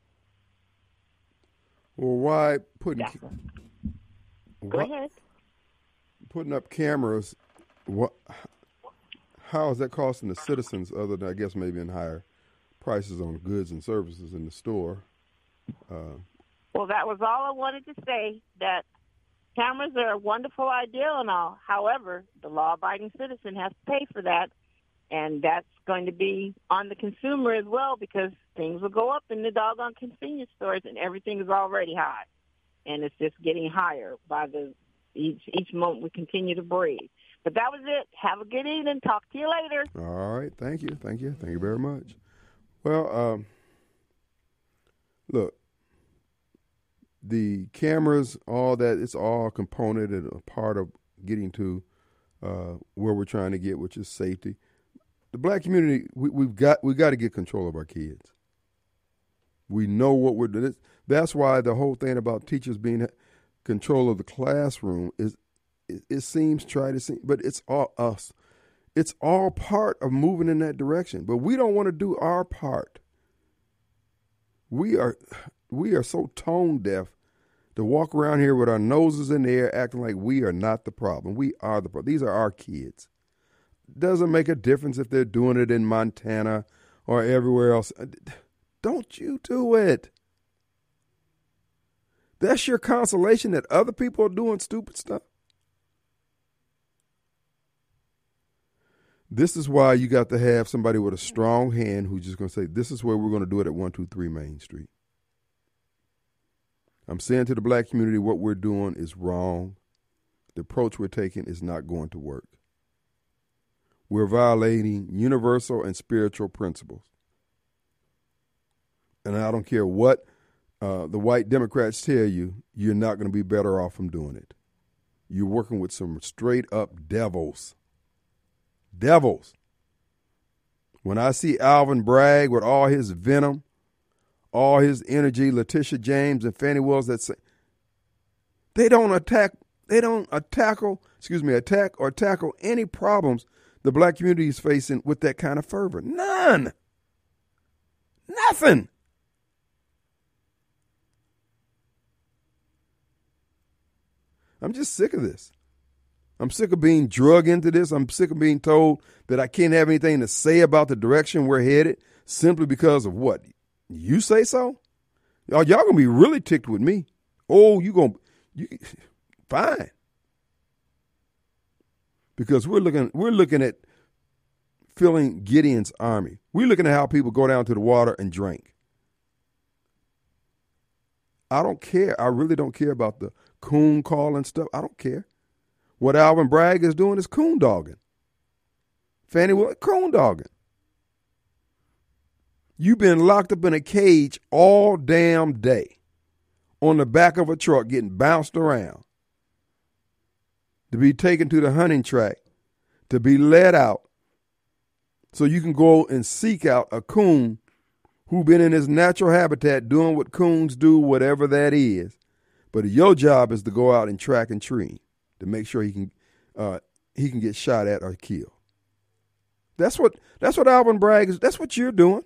[SPEAKER 2] Well, why putting
[SPEAKER 6] Yeah.
[SPEAKER 2] why,
[SPEAKER 6] Go ahead.
[SPEAKER 2] putting up cameras? What? How is that costing the citizens? Other than I guess maybe in higher prices on goods and services in the store. Uh,
[SPEAKER 6] Well, that was all I wanted to say, that cameras are a wonderful idea and all. However, the law-abiding citizen has to pay for that, and that's going to be on the consumer as well, because things will go up in the doggone convenience stores, and everything is already high. And it's just getting higher by the each, each moment we continue to breathe. But that was it. Have a good evening. Talk to you later.
[SPEAKER 2] all right. Thank you. Thank you. Thank you very much. Well, um, look, the cameras, all that, it's all a component and a part of getting to uh, where we're trying to get, which is safety. The black community, we, we've got we got to get control of our kids. We know what we're doing. That's why the whole thing about teachers being control of the classroom is, it, it seems try to seem, but it's all us. It's all part of moving in that direction. But we don't want to do our part. We are we are so tone deaf to walk around here with our noses in the air acting like we are not the problem. We are the problem. These are our kids. Doesn't make a difference if they're doing it in Montana or everywhere else. Don't you do it. That's your consolation that other people are doing stupid stuff. This is why you got to have somebody with a strong hand who's just going to say, this is where we're going to do it at one two three Main Street. I'm saying to the black community, what we're doing is wrong. The approach we're taking is not going to work. We're violating universal and spiritual principles. And I don't care what uh, the white Democrats tell you, you're not going to be better off from doing it. You're working with some straight up devils. Devils. When I see Alvin Bragg with all his venom, all his energy, Letitia James and Fannie Willis, that say, they don't attack, they don't tackle, excuse me, attack or tackle any problems the black community is facing with that kind of fervor. None. Nothing. I'm just sick of this. I'm sick of being drug into this. I'm sick of being told that I can't have anything to say about the direction we're headed simply because of what? You say so? Y'all, y'all gonna be really ticked with me. Oh, you gonna, you, fine. Because we're looking, we're looking at filling Gideon's army. We're looking at how people go down to the water and drink. I don't care. I really don't care about the coon calling stuff. I don't care. What Alvin Bragg is doing is coon dogging. Fannie Willis, coon dogging. You've been locked up in a cage all damn day on the back of a truck getting bounced around to be taken to the hunting track, to be let out so you can go and seek out a coon who been in his natural habitat doing what coons do, whatever that is. But your job is to go out and track and tree to make sure he can uh, he can get shot at or killed. That's what that's what Alvin Bragg is. That's what you're doing.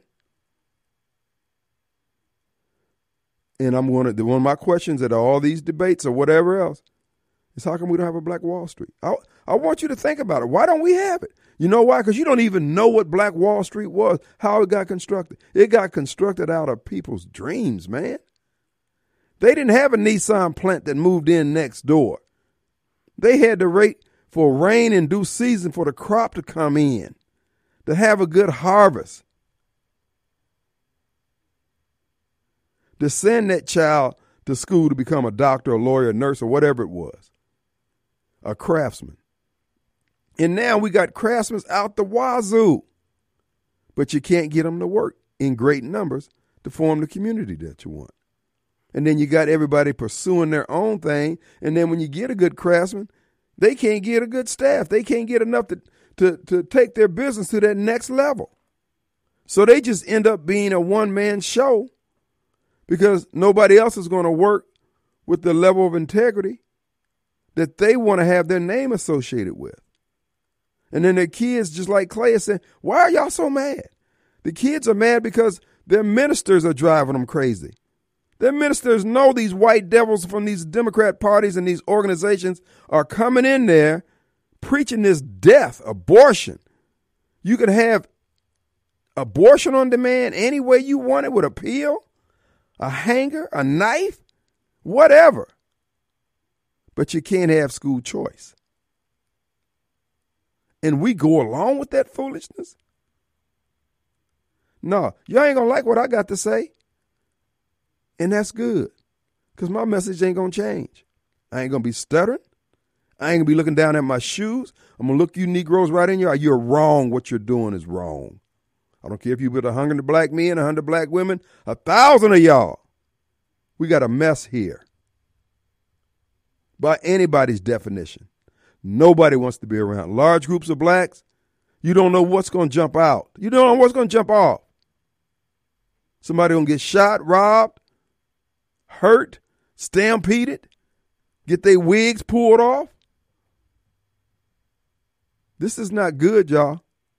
[SPEAKER 2] And I'm going to one of my questions at all these debates or whatever else is how come we don't have a Black Wall Street? I I want you to think about it. Why don't we have it? You know why? Because you don't even know what Black Wall Street was, how it got constructed. It got constructed out of people's dreams, man. They didn't have a Nissan plant that moved in next door. They had to wait for rain and due season for the crop to come in, to have a good harvest, to send that child to school to become a doctor, a lawyer, a nurse, or whatever it was, a craftsman. And now we got craftsmen out the wazoo, but you can't get them to work in great numbers to form the community that you want. And then you got everybody pursuing their own thing. And then when you get a good craftsman, they can't get a good staff. They can't get enough to, to, to take their business to that next level. So they just end up being a one-man show because nobody else is going to work with the level of integrity that they want to have their name associated with. And then their kids, just like Clay, is saying, why are y'all so mad? The kids are mad because their ministers are driving them crazy. Their ministers know these white devils from these Democrat parties and these organizations are coming in there preaching this death, abortion. You could have abortion on demand any way you want it with a pill, a hanger, a knife, whatever. But you can't have school choice. And we go along with that foolishness? No, y'all ain't going to like what I got to say. And that's good, because my message ain't going to change. I ain't going to be stuttering. I ain't going to be looking down at my shoes. I'm going to look you Negroes right in your eye. You're wrong. What you're doing is wrong. I don't care if you're with a hundred black men, a hundred black women, a thousand of y'all. We got a mess here. By anybody's definition. Nobody wants to be around large groups of blacks. You don't know what's going to jump out. You don't know what's going to jump off. Somebody going to get shot, robbed, hurt, stampeded, get their wigs pulled off. This is not good, y'all.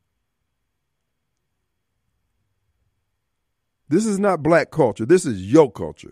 [SPEAKER 2] This is not black culture. This is your culture.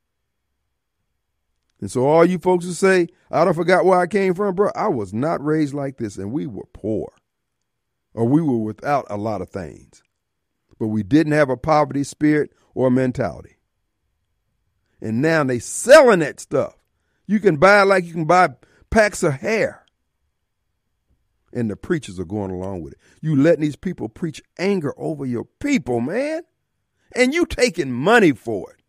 [SPEAKER 2] And so all you folks who say, I don't forgot where I came from, bro, I was not raised like this, and we were poor. Or we were without a lot of things. But we didn't have a poverty spirit or mentality. And now they selling that stuff. You can buy it like you can buy packs of hair. And the preachers are going along with it. You letting these people preach anger over your people, man. And you taking money for it.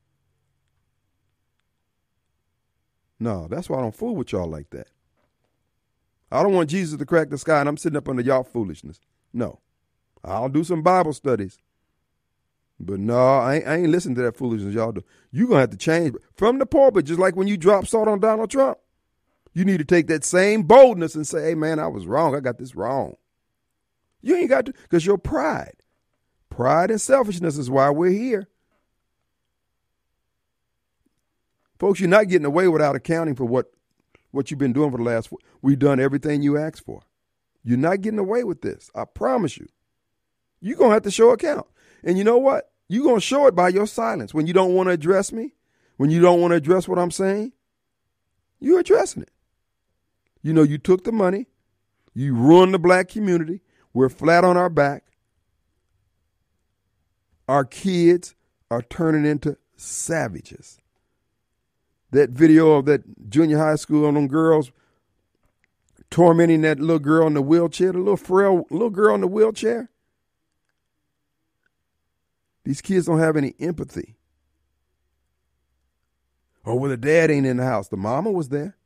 [SPEAKER 2] No, that's why I don't fool with y'all like that. I don't want Jesus to crack the sky and I'm sitting up under y'all foolishness. No. I'll do some Bible studies. But no, I ain't, I ain't listening to that foolishness y'all do. You're going to have to change from the pulpit, just like when you drop salt on Donald Trump. You need to take that same boldness and say, hey, man, I was wrong. I got this wrong. You ain't got to, because your pride. Pride and selfishness is why we're here. Folks, you're not getting away without accounting for what, what you've been doing for the last, we've done everything you asked for. You're not getting away with this. I promise you. You're going to have to show account. And you know what? You're going to show it by your silence. When you don't want to address me, when you don't want to address what I'm saying, you're addressing it. You know, you took the money. You ruined the black community. We're flat on our back. Our kids are turning into savages. That video of that junior high school on them girls tormenting that little girl in the wheelchair, the little frail little girl in the wheelchair. These kids don't have any empathy. Oh, well, the dad ain't in the house. The mama was there.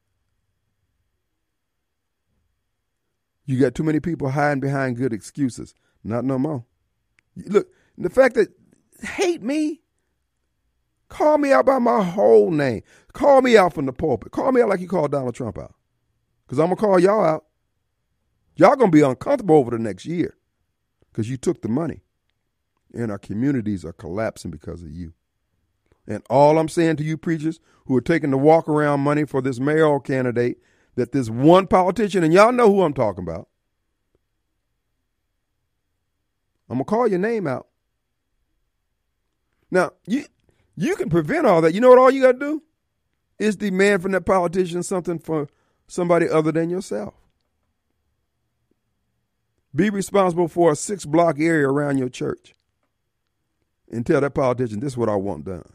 [SPEAKER 2] You got too many people hiding behind good excuses. Not no more. Look, the fact that hate me, call me out by my whole name. Call me out from the pulpit. Call me out like you called Donald Trump out. Because I'm going to call y'all out. Y'all going to be uncomfortable over the next year because you took the money. And our communities are collapsing because of you. And all I'm saying to you preachers who are taking the walk around money for this mayoral candidate, that this one politician, and y'all know who I'm talking about, I'm going to call your name out. Now, you you can prevent all that. You know what all you got to do? Is demand from that politician something for somebody other than yourself. Be responsible for a six-block area around your church. And tell that politician, this is what I want done.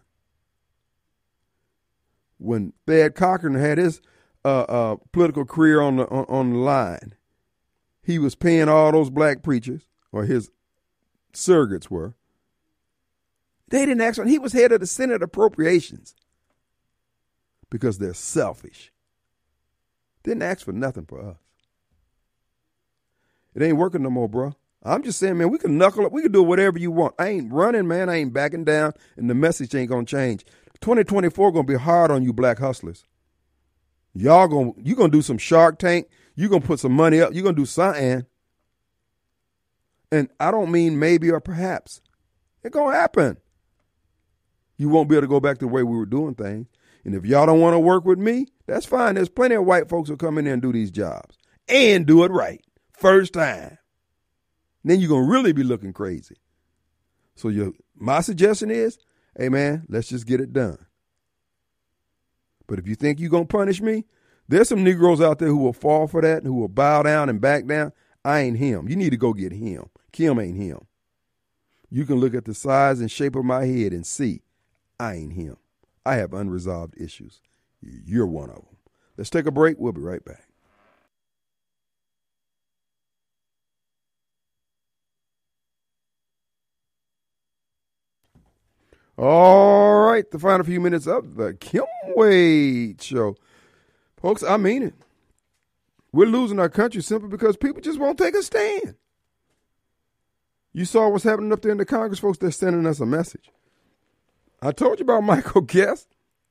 [SPEAKER 2] When Thad Cochran had his uh, uh, political career on the on, on the line, he was paying all those black preachers, or his surrogates were. They didn't ask for, he was head of the Senate Appropriations because they're selfish. Didn't ask for nothing for us. It ain't working no more, bro. I'm just saying, man, we can knuckle up. We can do whatever you want. I ain't running, man. I ain't backing down, and the message ain't going to change. twenty twenty-four going to be hard on you black hustlers. Y'all going to, you going to do some Shark Tank. You're going to put some money up. You're going to do something. And I don't mean maybe or perhaps. It's going to happen. You won't be able to go back to the way we were doing things. And if y'all don't want to work with me, that's fine. There's plenty of white folks who come in there and do these jobs. And do it right. First time. Then you're going to really be looking crazy. So your, my suggestion is, hey, man, let's just get it done. But if you think you're going to punish me, there's some Negroes out there who will fall for that and who will bow down and back down. I ain't him. You need to go get him. Kim ain't him. You can look at the size and shape of my head and see I ain't him. I have unresolved issues. You're one of them. Let's take a break. We'll be right back. All right, the final few minutes of the Kim Wade Show. Folks, I mean it. We're losing our country simply because people just won't take a stand. You saw what's happening up there in the Congress, folks. They're sending us a message. I told you about Michael Guest.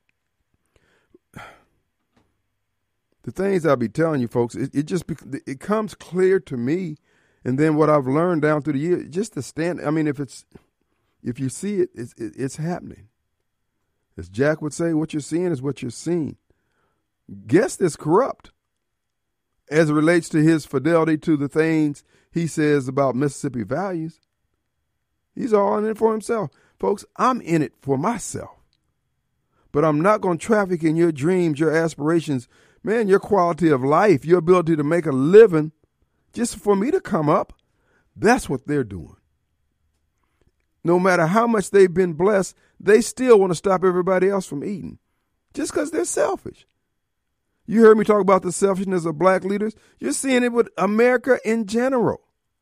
[SPEAKER 2] The things I'll be telling you, folks, it, it just it comes clear to me, and then what I've learned down through the years, just to stand. I mean, if it's if you see it, it's it, it's happening. As Jack would say, what you're seeing is what you're seeing. Guest is corrupt as it relates to his fidelity to the things he says about Mississippi values. He's all in it for himself. Folks, I'm in it for myself. But I'm not going to traffic in your dreams, your aspirations, man, your quality of life, your ability to make a living just for me to come up. That's what they're doing. No matter how much they've been blessed, they still want to stop everybody else from eating just because they're selfish. You heard me talk about the selfishness of black leaders. You're seeing it with America in general.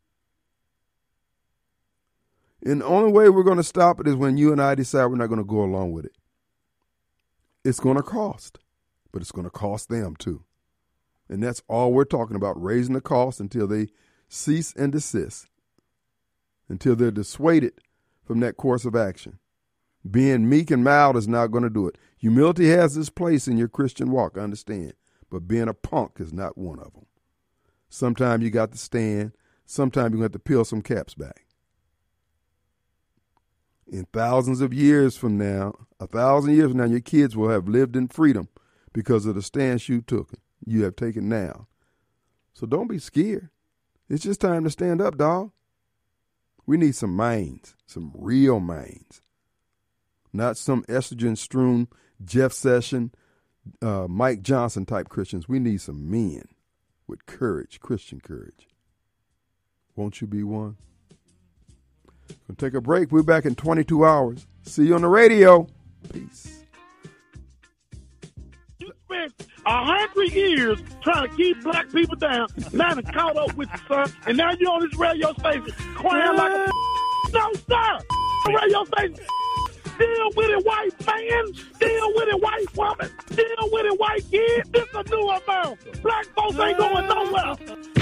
[SPEAKER 2] And the only way we're going to stop it is when you and I decide we're not going to go along with it. It's going to cost, but it's going to cost them too. And that's all we're talking about, raising the cost until they cease and desist, until they're dissuaded from that course of action. Being meek and mild is not going to do it. Humility has its place in your Christian walk, I understand, but being a punk is not one of them. Sometimes you got to stand. Sometimes you're going to have to peel some caps back. In thousands of years from now, a thousand years from now, your kids will have lived in freedom because of the stance you took, you have taken now. So don't be scared. It's just time to stand up, dog. We need some minds, some real minds. Not some estrogen-strewn Jeff Sessions, uh, Mike Johnson type Christians. We need some men, with courage, Christian courage. Won't you be one? Gonna take a break. We're back in twenty-two hours. See you on the radio. Peace.
[SPEAKER 7] You spent a hundred years trying to keep black people down. Now it's caught up with you, son. And now you're on this radio station crying like a no, sir. Radio station. Deal with it, white man. Deal with it, white woman. Deal with it, white kid. This is a new America. Black folks ain't going nowhere.